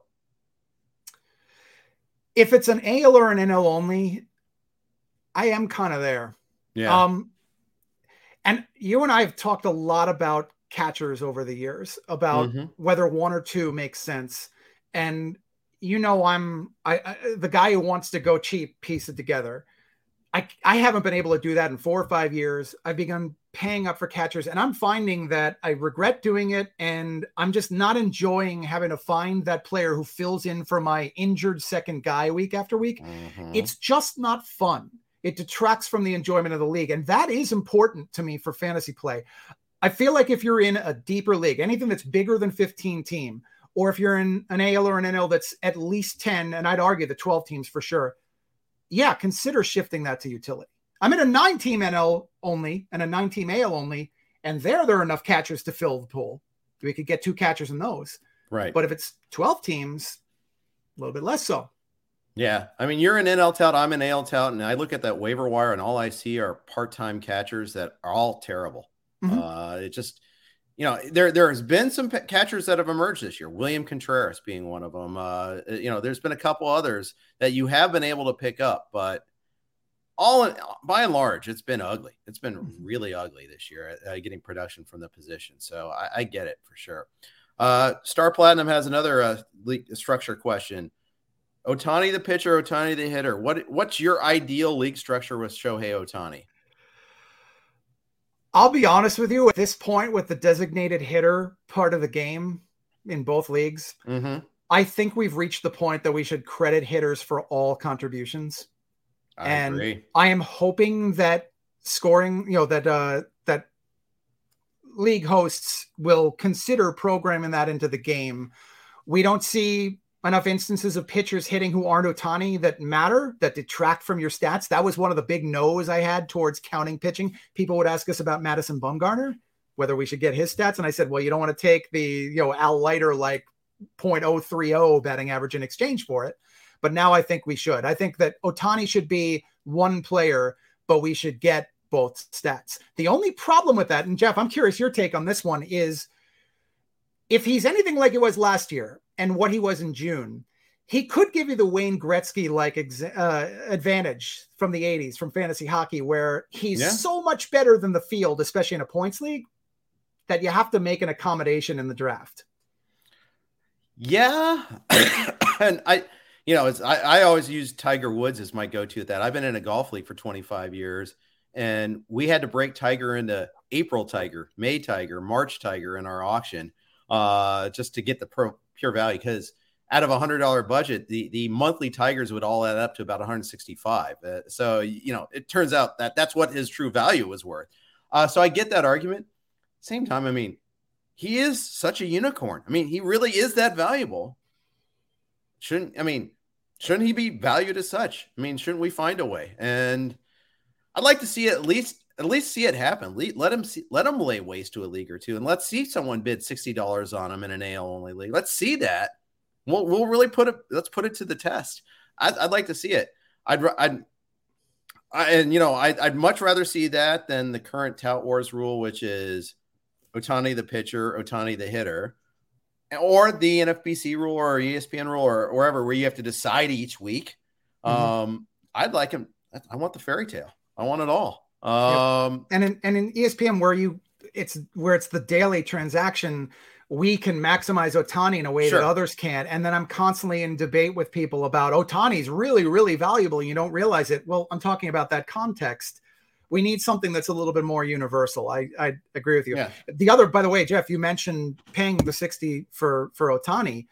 If it's an A L or an N L only, I am kind of there. Yeah. Um, and you and I have talked a lot about catchers over the years about mm-hmm. whether one or two makes sense. And, you know, I'm I, I the guy who wants to go cheap, piece it together. I, I haven't been able to do that in four or five years. I've begun paying up for catchers, and I'm finding that I regret doing it. And I'm just not enjoying having to find that player who fills in for my injured second guy week after week. Mm-hmm. It's just not fun. It detracts from the enjoyment of the league. And that is important to me for fantasy play. I feel like if you're in a deeper league, anything that's bigger than fifteen team, or if you're in an A L or an N L that's at least ten, and I'd argue the twelve teams for sure, yeah, consider shifting that to utility. I'm in a nine team N L only and a nine team A L only, and there there are enough catchers to fill the pool. We could get two catchers in those. Right. But if it's twelve teams, a little bit less so. Yeah. I mean, you're an N L tout, I'm an A L tout, and I look at that waiver wire and all I see are part-time catchers that are all terrible. Mm-hmm. Uh, it just, you know, there, there has been some p- catchers that have emerged this year, William Contreras being one of them. Uh, you know, there's been a couple others that you have been able to pick up, but all in, by and large, it's been ugly. It's been Mm-hmm. really ugly this year at uh, getting production from the position. So I, I get it for sure. Uh, Star Platinum has another uh, league structure question. Ohtani the pitcher, Ohtani the hitter. What what's your ideal league structure with Shohei Ohtani? I'll be honest with you, at this point with the designated hitter part of the game in both leagues, mm-hmm. I think we've reached the point that we should credit hitters for all contributions. I and agree. I am hoping that scoring, you know, that uh, that league hosts will consider programming that into the game. We don't see enough instances of pitchers hitting who aren't Ohtani that matter, that detract from your stats. That was one of the big no's I had towards counting pitching. People would ask us about Madison Bumgarner, whether we should get his stats. And I said, well, you don't want to take the, you know, Al Leiter like point oh three oh batting average in exchange for it. But now I think we should. I think that Ohtani should be one player, but we should get both stats. The only problem with that, and Jeff, I'm curious your take on this one, is if he's anything like it was last year and what he was in June, he could give you the Wayne Gretzky-like ex- uh, advantage from the eighties, from fantasy hockey, where he's yeah. so much better than the field, especially in a points league, that you have to make an accommodation in the draft. Yeah. and I, you know, it's, I, I always use Tiger Woods as my go-to at that. I've been in a golf league for twenty-five years, and we had to break Tiger into April Tiger, May Tiger, March Tiger in our auction uh, just to get the pro, pure value. Because out of a hundred dollar budget, the, the monthly Tigers would all add up to about one hundred sixty-five. Uh, so, you know, it turns out that that's what his true value was worth. Uh, so I get that argument. Same time, I mean, he is such a unicorn. I mean, he really is that valuable. Shouldn't, I mean, shouldn't he be valued as such? I mean, shouldn't we find a way? And I'd like to see it at least, at least see it happen. Let him see, let him lay waste to a league or two, and let's see someone bid sixty dollars on him in an A L only league. Let's see that. We'll, we'll really put it, let's put it to the test. I'd, I'd like to see it. I'd, I'd, I, and you know, I'd, I'd much rather see that than the current Tout Wars rule, which is Ohtani the pitcher, Ohtani the hitter, or the N F B C rule or E S P N rule or wherever, where you have to decide each week. Mm-hmm. Um, I'd like him. I want the fairy tale. I want it all. Um, yep. And in, and in E S P N where you, it's where it's the daily transaction, we can maximize Ohtani in a way sure. that others can't. And then I'm constantly in debate with people about Ohtani's really, really valuable. You don't realize it. Well, I'm talking about that context We need something that's a little bit more universal. I, I agree with you. Yeah. The other, by the way, Jeff, you mentioned paying the sixty for, for Ohtani.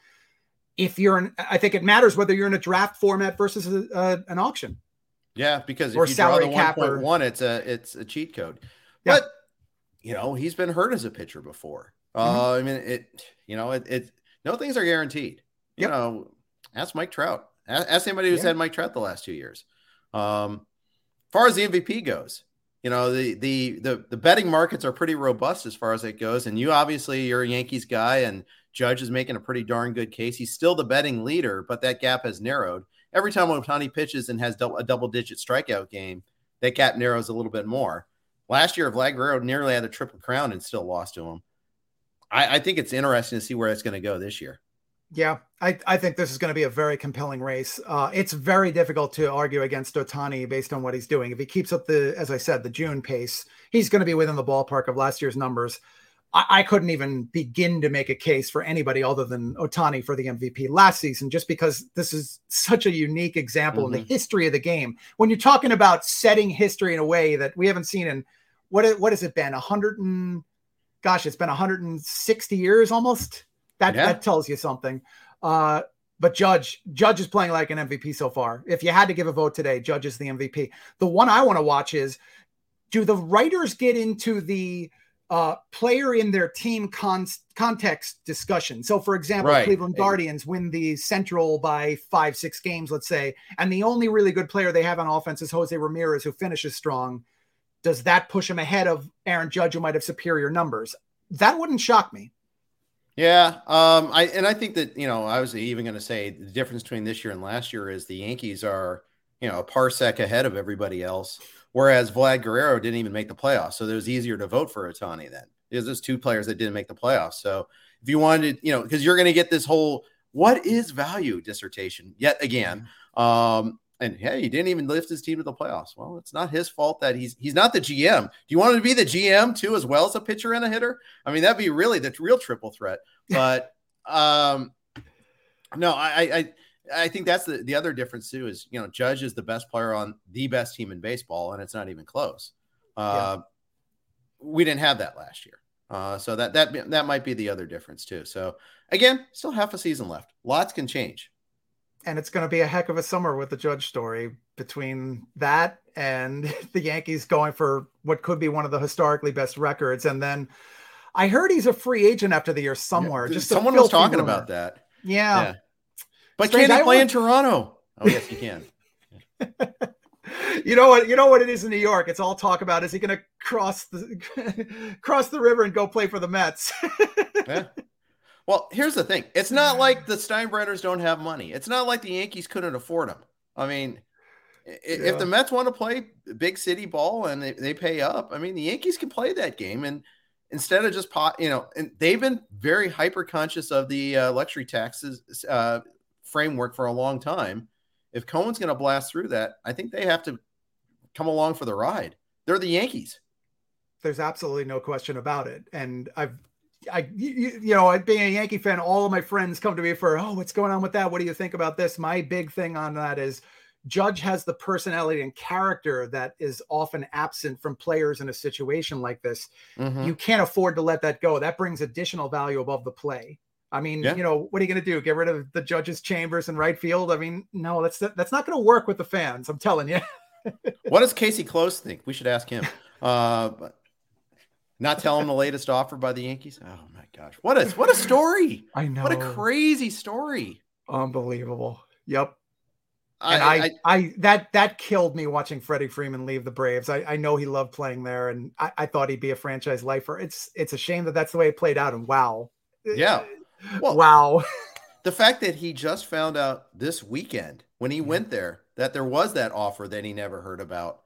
If you're in, I think it matters whether you're in a draft format versus a, a, an auction. Yeah, because or if you draw the cap one point one, it's a it's a cheat code. Yeah. But you know, he's been hurt as a pitcher before. Mm-hmm. Uh, I mean, it. You know, it. it no things are guaranteed. You yep. know, ask Mike Trout. Ask, ask anybody who's yeah. had Mike Trout the last two years. Um, as far as the M V P goes, you know, the the the the betting markets are pretty robust as far as it goes. And you obviously you're a Yankees guy, and Judge is making a pretty darn good case. He's still the betting leader, but that gap has narrowed. Every time Ohtani pitches and has a double-digit strikeout game, that gap narrows a little bit more. Last year, Vlad Guerrero nearly had a triple crown and still lost to him. I, I think it's interesting to see where it's going to go this year. Yeah, I, I think this is going to be a very compelling race. Uh, it's very difficult to argue against Ohtani based on what he's doing. If he keeps up the, as I said, the June pace, he's going to be within the ballpark of last year's numbers. I couldn't even begin to make a case for anybody other than Ohtani for the M V P last season, just because this is such a unique example mm-hmm. in the history of the game. When you're talking about setting history in a way that we haven't seen in what, what has it been? A hundred and gosh, it's been one hundred sixty years almost. That, yeah. that tells you something. Uh, but Judge, Judge is playing like an M V P so far. If you had to give a vote today, Judge is the M V P. The one I want to watch is, do the writers get into the Uh, player in their team con- context discussion? So, for example, right. Cleveland Guardians win the Central by five, six games, let's say, and the only really good player they have on offense is Jose Ramirez, who finishes strong. Does that push him ahead of Aaron Judge, who might have superior numbers? That wouldn't shock me. Yeah, um, I and I think that, you know, I was even going to say the difference between this year and last year is the Yankees are, you know, a parsec ahead of everybody else. Whereas Vlad Guerrero didn't even make the playoffs. So it was easier to vote for Ohtani then. Because there's two players that didn't make the playoffs. So if you wanted, you know, because you're going to get this whole what is value dissertation yet again. Um, and hey, he didn't even lift his team to the playoffs. Well, it's not his fault that he's he's not the G M. Do you want him to be the G M too, as well as a pitcher and a hitter? I mean, that'd be really the real triple threat. But um, no, I I I think that's the, the other difference too is, you know, Judge is the best player on the best team in baseball, and it's not even close. Uh, yeah. We didn't have that last year. Uh, so that, that, that might be the other difference too. So again, still half a season left. Lots can change. And it's going to be a heck of a summer with the Judge story between that and the Yankees going for what could be one of the historically best records. And then I heard he's a free agent after the year somewhere. Yeah, just someone was talking rumor. about that. Yeah. yeah. But Strange, can he play in Toronto? Oh, yes, you can. You know what? You know what it is in New York. It's all talk about. Is he going to cross the cross the river and go play for the Mets? Yeah. Well, here's the thing. It's not like the Steinbrenners don't have money. It's not like the Yankees couldn't afford them. I mean, yeah. if the Mets want to play big city ball and they, they pay up, I mean, the Yankees can play that game. And instead of just pot, you know, and they've been very hyper conscious of the uh, luxury taxes uh, framework for a long time. If Cohen's going to blast through that, I think they have to come along for the ride. They're the Yankees. There's absolutely no question about it. And I've, I, you, you know, being a Yankee fan, all of my friends come to me for, oh, what's going on with that? What do you think about this? My big thing on that is Judge has the personality and character that is often absent from players in a situation like this. Mm-hmm. You can't afford to let that go. That brings additional value above the play. I mean, yeah. you know, what are you going to do? Get rid of the Judge's chambers in right field? I mean, no, that's that's not going to work with the fans. I'm telling you. What does Casey Close think? We should ask him. Uh, but not tell him the latest offer by the Yankees. Oh my gosh, what a what a story! I know, what a crazy story. Unbelievable. Yep. I, and I, I, I, that that killed me watching Freddie Freeman leave the Braves. I, I know he loved playing there, and I, I thought he'd be a franchise lifer. It's it's a shame that that's the way it played out. And wow. Yeah. Well, wow. The fact that he just found out this weekend when he yeah. went there that there was that offer that he never heard about.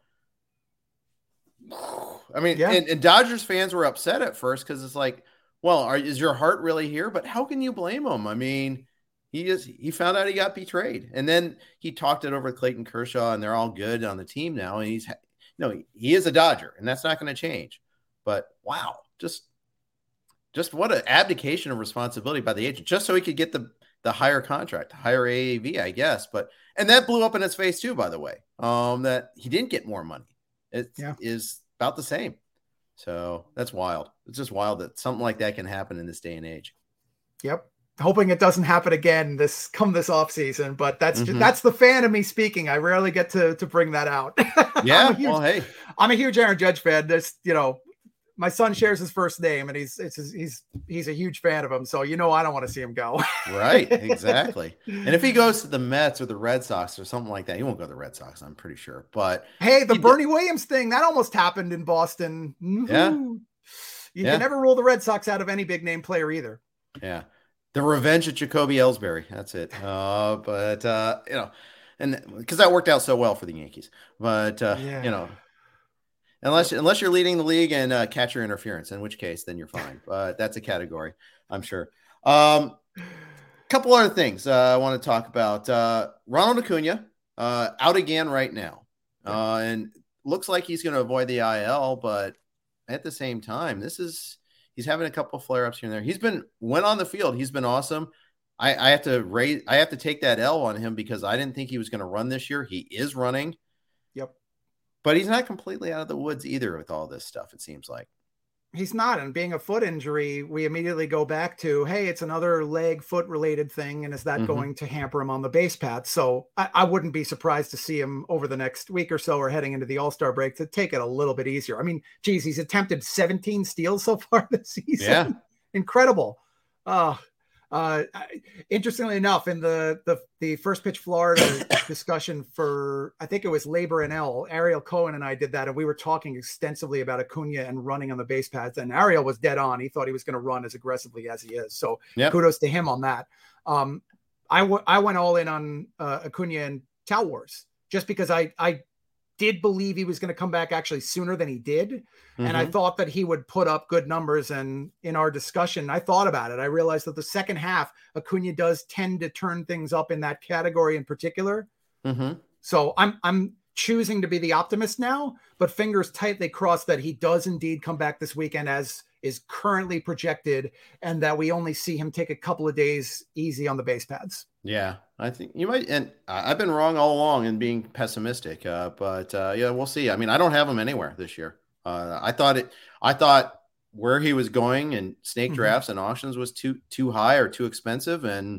I mean, yeah. and, and Dodgers fans were upset at first because it's like, well, are, is your heart really here? But how can you blame him? I mean, he is he found out he got betrayed, and then he talked it over with Clayton Kershaw, and they're all good on the team now. And he's, you know, he, he is a Dodger, and that's not going to change. But wow, just. Just what an abdication of responsibility by the agent, just so he could get the, the higher contract, higher A A V, I guess. But and that blew up in his face too, by the way. Um, that he didn't get more money. It yeah. is about the same. So that's wild. It's just wild that something like that can happen in this day and age. Yep. Hoping it doesn't happen again this come this off season, but that's Mm-hmm. just, that's the fan of me speaking. I rarely get to to bring that out. Yeah. I'm a huge, well, hey, I'm a huge Aaron Judge fan. There's, you know, my son shares his first name, and he's it's his, he's he's a huge fan of him. So you know, I don't want to see him go. Right. Exactly. And if he goes to the Mets or the Red Sox or something like that, he won't go to the Red Sox, I'm pretty sure. But hey, the he Bernie did- Williams thing that almost happened in Boston. Yeah. You Yeah. can never rule the Red Sox out of any big name player either. Yeah. The revenge of Jacoby Ellsbury. That's it. Uh, but, uh, you know, and because that worked out so well for the Yankees. But, uh, Yeah. you know, unless unless you're leading the league in uh, catcher interference, in which case, then you're fine. But that's a category, I'm sure. Um, couple other things uh, I want to talk about. Uh, Ronald Acuna uh, out again right now. Uh, and looks like he's going to avoid the I L, but at the same time, this is he's having a couple flare-ups here and there. He's been when on the field, he's been awesome. I, I have to raise I have to take that L on him because I didn't think he was going to run this year. He is running. Yep. But he's not completely out of the woods either with all this stuff, it seems like. He's not. And being a foot injury, we immediately go back to, hey, it's another leg foot related thing. And is that Mhm. going to hamper him on the base path? So I, I wouldn't be surprised to see him over the next week or so or heading into the All-Star break to take it a little bit easier. I mean, geez, he's attempted seventeen steals so far this season. Yeah. Incredible. Uh, uh, I- interestingly enough, in the, the, the first pitch Florida discussion for, I think it was Labor and L, Ariel Cohen and I did that. And we were talking extensively about Acuna and running on the base paths. And Ariel was dead on. He thought he was going to run as aggressively as he is. So Yep. kudos to him on that. Um, I, w- I went all in on uh, Acuna and Tout Wars just because I, I did believe he was going to come back actually sooner than he did. And I Mhm. thought that he would put up good numbers. And in our discussion, I thought about it. I realized that the second half, Acuna does tend to turn things up in that category in particular. Mhm. So I'm I'm choosing to be the optimist now, but fingers tightly crossed that he does indeed come back this weekend as is currently projected, and that we only see him take a couple of days easy on the base pads. Yeah, I think you might, and I- I've been wrong all along in being pessimistic. Uh, but uh, yeah, we'll see. I mean, I don't have him anywhere this year. Uh, I thought it. I thought where he was going and snake Mhm. drafts and auctions was too too high or too expensive, and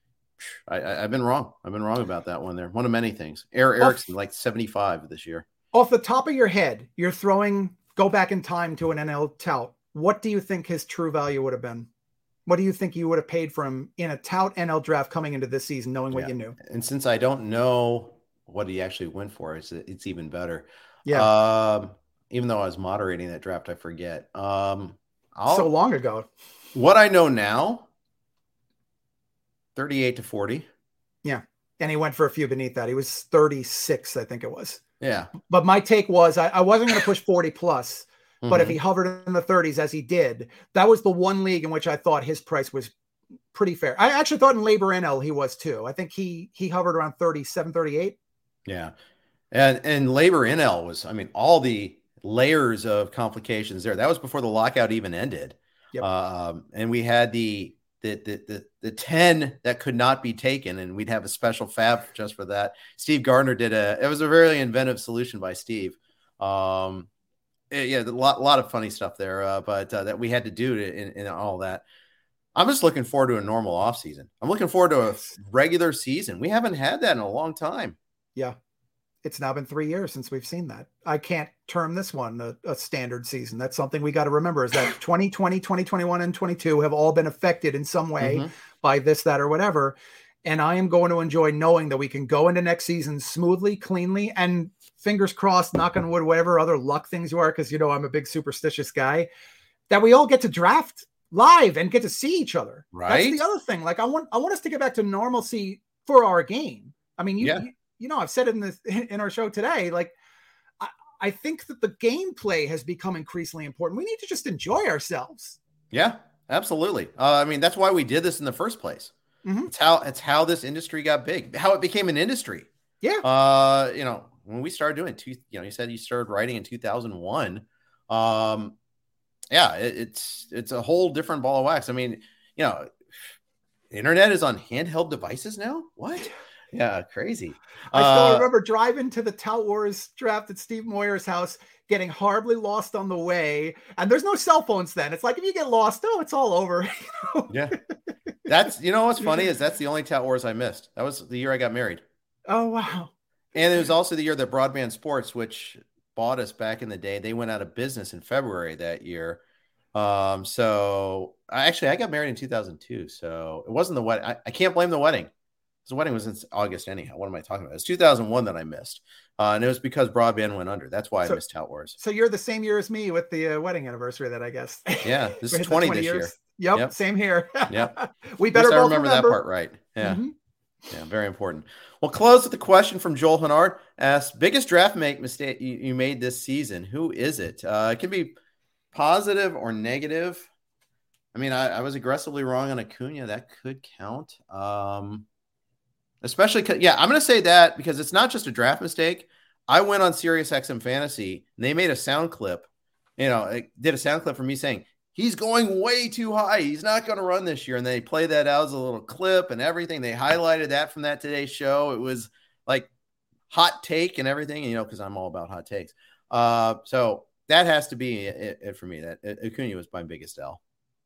I, I, I've been wrong. I've been wrong about that one. There, one of many things. Eric Erickson like seventy-five this year. Off the top of your head, you're throwing go back in time to an N L tout. What do you think his true value would have been? What do you think you would have paid for him in a tout N L draft coming into this season, knowing what Yeah. you knew? And since I don't know what he actually went for, it's it's even better. Yeah, Um, even though I was moderating that draft, I forget. Um, I'll, so long ago. what I know now, thirty-eight to forty. Yeah, and he went for a few beneath that. He was thirty-six, I think it was. Yeah. But my take was I, I wasn't going to push forty plus, but if Mhm. he hovered in the thirties as he did, that was the one league in which I thought his price was pretty fair. I actually thought in Labor N L he was too. I think he he hovered around thirty-seven, thirty-eight. Yeah. And and labor N L was, I mean, all the layers of complications there. That was before the lockout even ended. Yep. Um, and we had the the, the the the ten that could not be taken, and we'd have a special fab just for that. Steve Gardner did a it was a very inventive solution by Steve. Um, eh, yeah, a lot, lot of funny stuff there, uh, but uh, that we had to do to, in, in all that. I'm just looking forward to a normal off season. I'm looking forward to a regular season. We haven't had that in a long time. Yeah. It's now been three years since we've seen that. I can't term this one a, a standard season. That's something we got to remember is that twenty twenty, twenty twenty-one, and twenty-two have all been affected in some way Mhm. by this, that, or whatever. And I am going to enjoy knowing that we can go into next season smoothly, cleanly, and fingers crossed, knock on wood, whatever other luck things you are, because you know I'm a big superstitious guy, that we all get to draft live and get to see each other. Right. That's the other thing. Like I want I want us to get back to normalcy for our game. I mean, you Yeah. you, you know, I've said it in this in our show today, like I, I think that the gameplay has become increasingly important. We need to just enjoy ourselves. Yeah, absolutely. Uh, I mean, that's why we did this in the first place. Mhm. It's how it's how this industry got big, how it became an industry. Yeah. Uh, you know, when we started doing two, you know, you said you started writing in two thousand one. Um, yeah, it, it's it's a whole different ball of wax. I mean, you know, the internet is on handheld devices now. What? Yeah, crazy. I still uh, remember driving to the Tout Wars draft at Steve Moyer's house, getting horribly lost on the way. And there's no cell phones then. It's like, if you get lost, oh, it's all over. You know? Yeah. That's, you know, what's funny is that's the only Tout Wars I missed. That was the year I got married. Oh, wow. And it was also the year that Broadband Sports, which bought us back in the day, they went out of business in February that year. Um, so I actually, I got married in two thousand two. So it wasn't the wedding. I, I can't blame the wedding. The wedding was in August anyhow. What am I talking about? It's two thousand one that I missed. Uh, and it was because broadband went under. That's why so, I missed Tout Wars. So you're the same year as me with the uh, wedding anniversary then, I guess. Yeah. This is twenty, twenty this years. year. Yep, yep. Same here. Yep. We better both remember, remember that part right. Yeah. Mm-hmm. Yeah. Very important. We'll close with the question from Joel Hennard. Asks, biggest draft make mistake you, you made this season. Who is it? Uh, it can be positive or negative. I mean, I, I was aggressively wrong on Acuna. That could count. Um, Especially, yeah, I'm going to say that because it's not just a draft mistake. I went on SiriusXM Fantasy, and they made a sound clip. You know, it did a sound clip for me saying, he's going way too high. He's not going to run this year. And they played that out as a little clip and everything. They highlighted that from that Today Show. It was like hot take and everything, you know, because I'm all about hot takes. Uh, so that has to be it, it for me. That Acuna was my biggest L.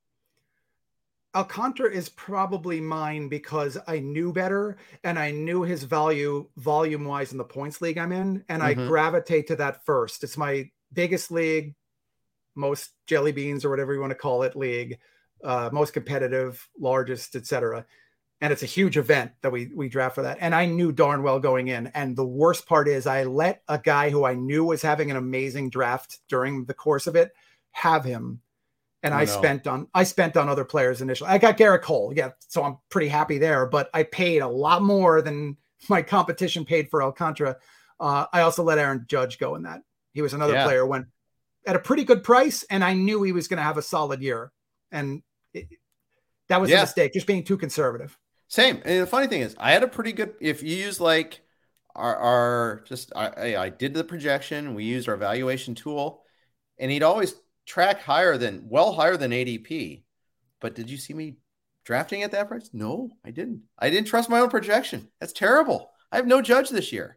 Alcantara is probably mine because I knew better and I knew his value volume wise in the points league I'm in. And mm-hmm. I gravitate to that first. It's my biggest league, most jelly beans or whatever you want to call it league, uh, most competitive, largest, et cetera. And it's a huge event that we, we draft for that. And I knew darn well going in. And the worst part is I let a guy who I knew was having an amazing draft during the course of it have him. And I, I spent on I spent on other players initially. I got Garrett Cole, yeah, so I'm pretty happy there. But I paid a lot more than my competition paid for Alcantara. Uh, I also let Aaron Judge go in that. He was another yeah. player went at a pretty good price, and I knew he was going to have a solid year. And it, that was yeah. a mistake, just being too conservative. Same. And the funny thing is, I had a pretty good. If you use like our, our just I, I did the projection. We used our valuation tool, and he'd always track higher than well higher than A D P. But did you see me drafting at that price? No, I didn't. I didn't trust my own projection. That's terrible. I have no Judge this year.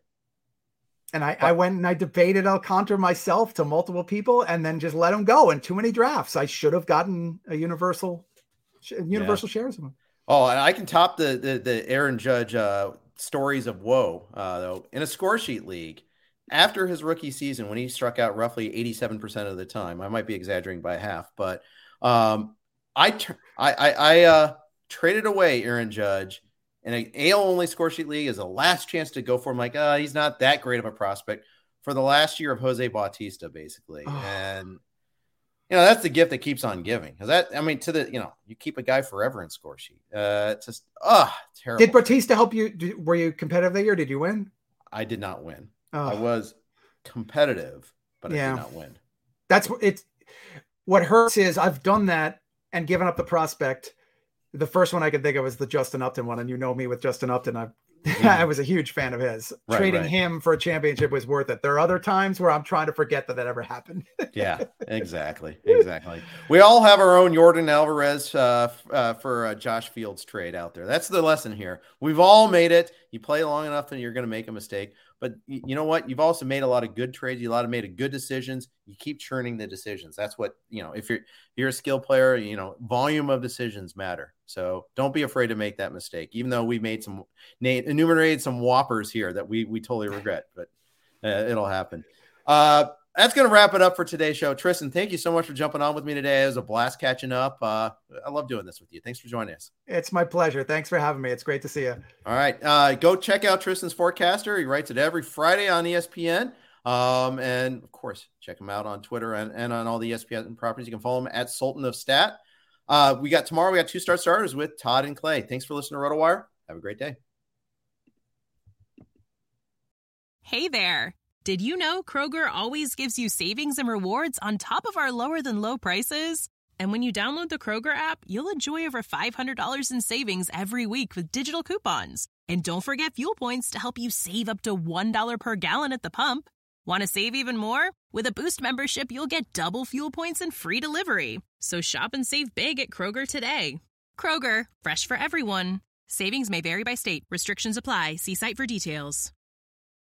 And I, I went and I debated Alcantara myself to multiple people and then just let him go in too many drafts. I should have gotten a universal universal yeah. shares of him. Oh, and I can top the the, the Aaron Judge uh, stories of woe, uh, though. In a score sheet league, after his rookie season, when he struck out roughly eighty-seven percent of the time, I might be exaggerating by half, but um, I, I, I, I uh, traded away Aaron Judge in an A L only score sheet league as a last chance to go for him. Like, uh, he's not that great of a prospect for the last year of Jose Bautista, basically. Oh. And, you know, that's the gift that keeps on giving. Because that, I mean, to the, you know, you keep a guy forever in score sheet. Uh, it's just, oh, terrible. Did Bautista help you? Did, were you competitive that year? Did you win? I did not win. Oh. I was competitive, but yeah. I did not win. That's it's what hurts is I've done that and given up the prospect. The first one I could think of was the Justin Upton one. And you know me with Justin Upton. I mm-hmm. I was a huge fan of his. Right, Trading right. him for a championship was worth it. There are other times where I'm trying to forget that that ever happened. Yeah, exactly. Exactly. We all have our own Yordan Alvarez uh, uh, for uh, Josh Fields trade out there. That's the lesson here. We've all made it. You play long enough and you're going to make a mistake. But you know what? You've also made a lot of good trades. You a lot of made good decisions. You keep churning the decisions. That's what, you know, if you're, you're a skill player, you know, volume of decisions matter. So don't be afraid to make that mistake, even though we made some enumerated some whoppers here that we, we totally regret, but uh, it'll happen. Uh, that's going to wrap it up for today's show. Tristan, thank you so much for jumping on with me today. It was a blast catching up. Uh, I love doing this with you. Thanks for joining us. It's my pleasure. Thanks for having me. It's great to see you. All right. Uh, go check out Tristan's Forecaster. He writes it every Friday on E S P N. Um, and of course, check him out on Twitter and, and on all the E S P N properties. You can follow him at Sultan of Stat. Uh, we got tomorrow, we got two star starters with Todd and Clay. Thanks for listening to RotoWire. Have a great day. Hey there. Did you know Kroger always gives you savings and rewards on top of our lower than low prices? And when you download the Kroger app, you'll enjoy over five hundred dollars in savings every week with digital coupons. And don't forget fuel points to help you save up to one dollar per gallon at the pump. Want to save even more? With a Boost membership, you'll get double fuel points and free delivery. So shop and save big at Kroger today. Kroger, fresh for everyone. Savings may vary by state. Restrictions apply. See site for details.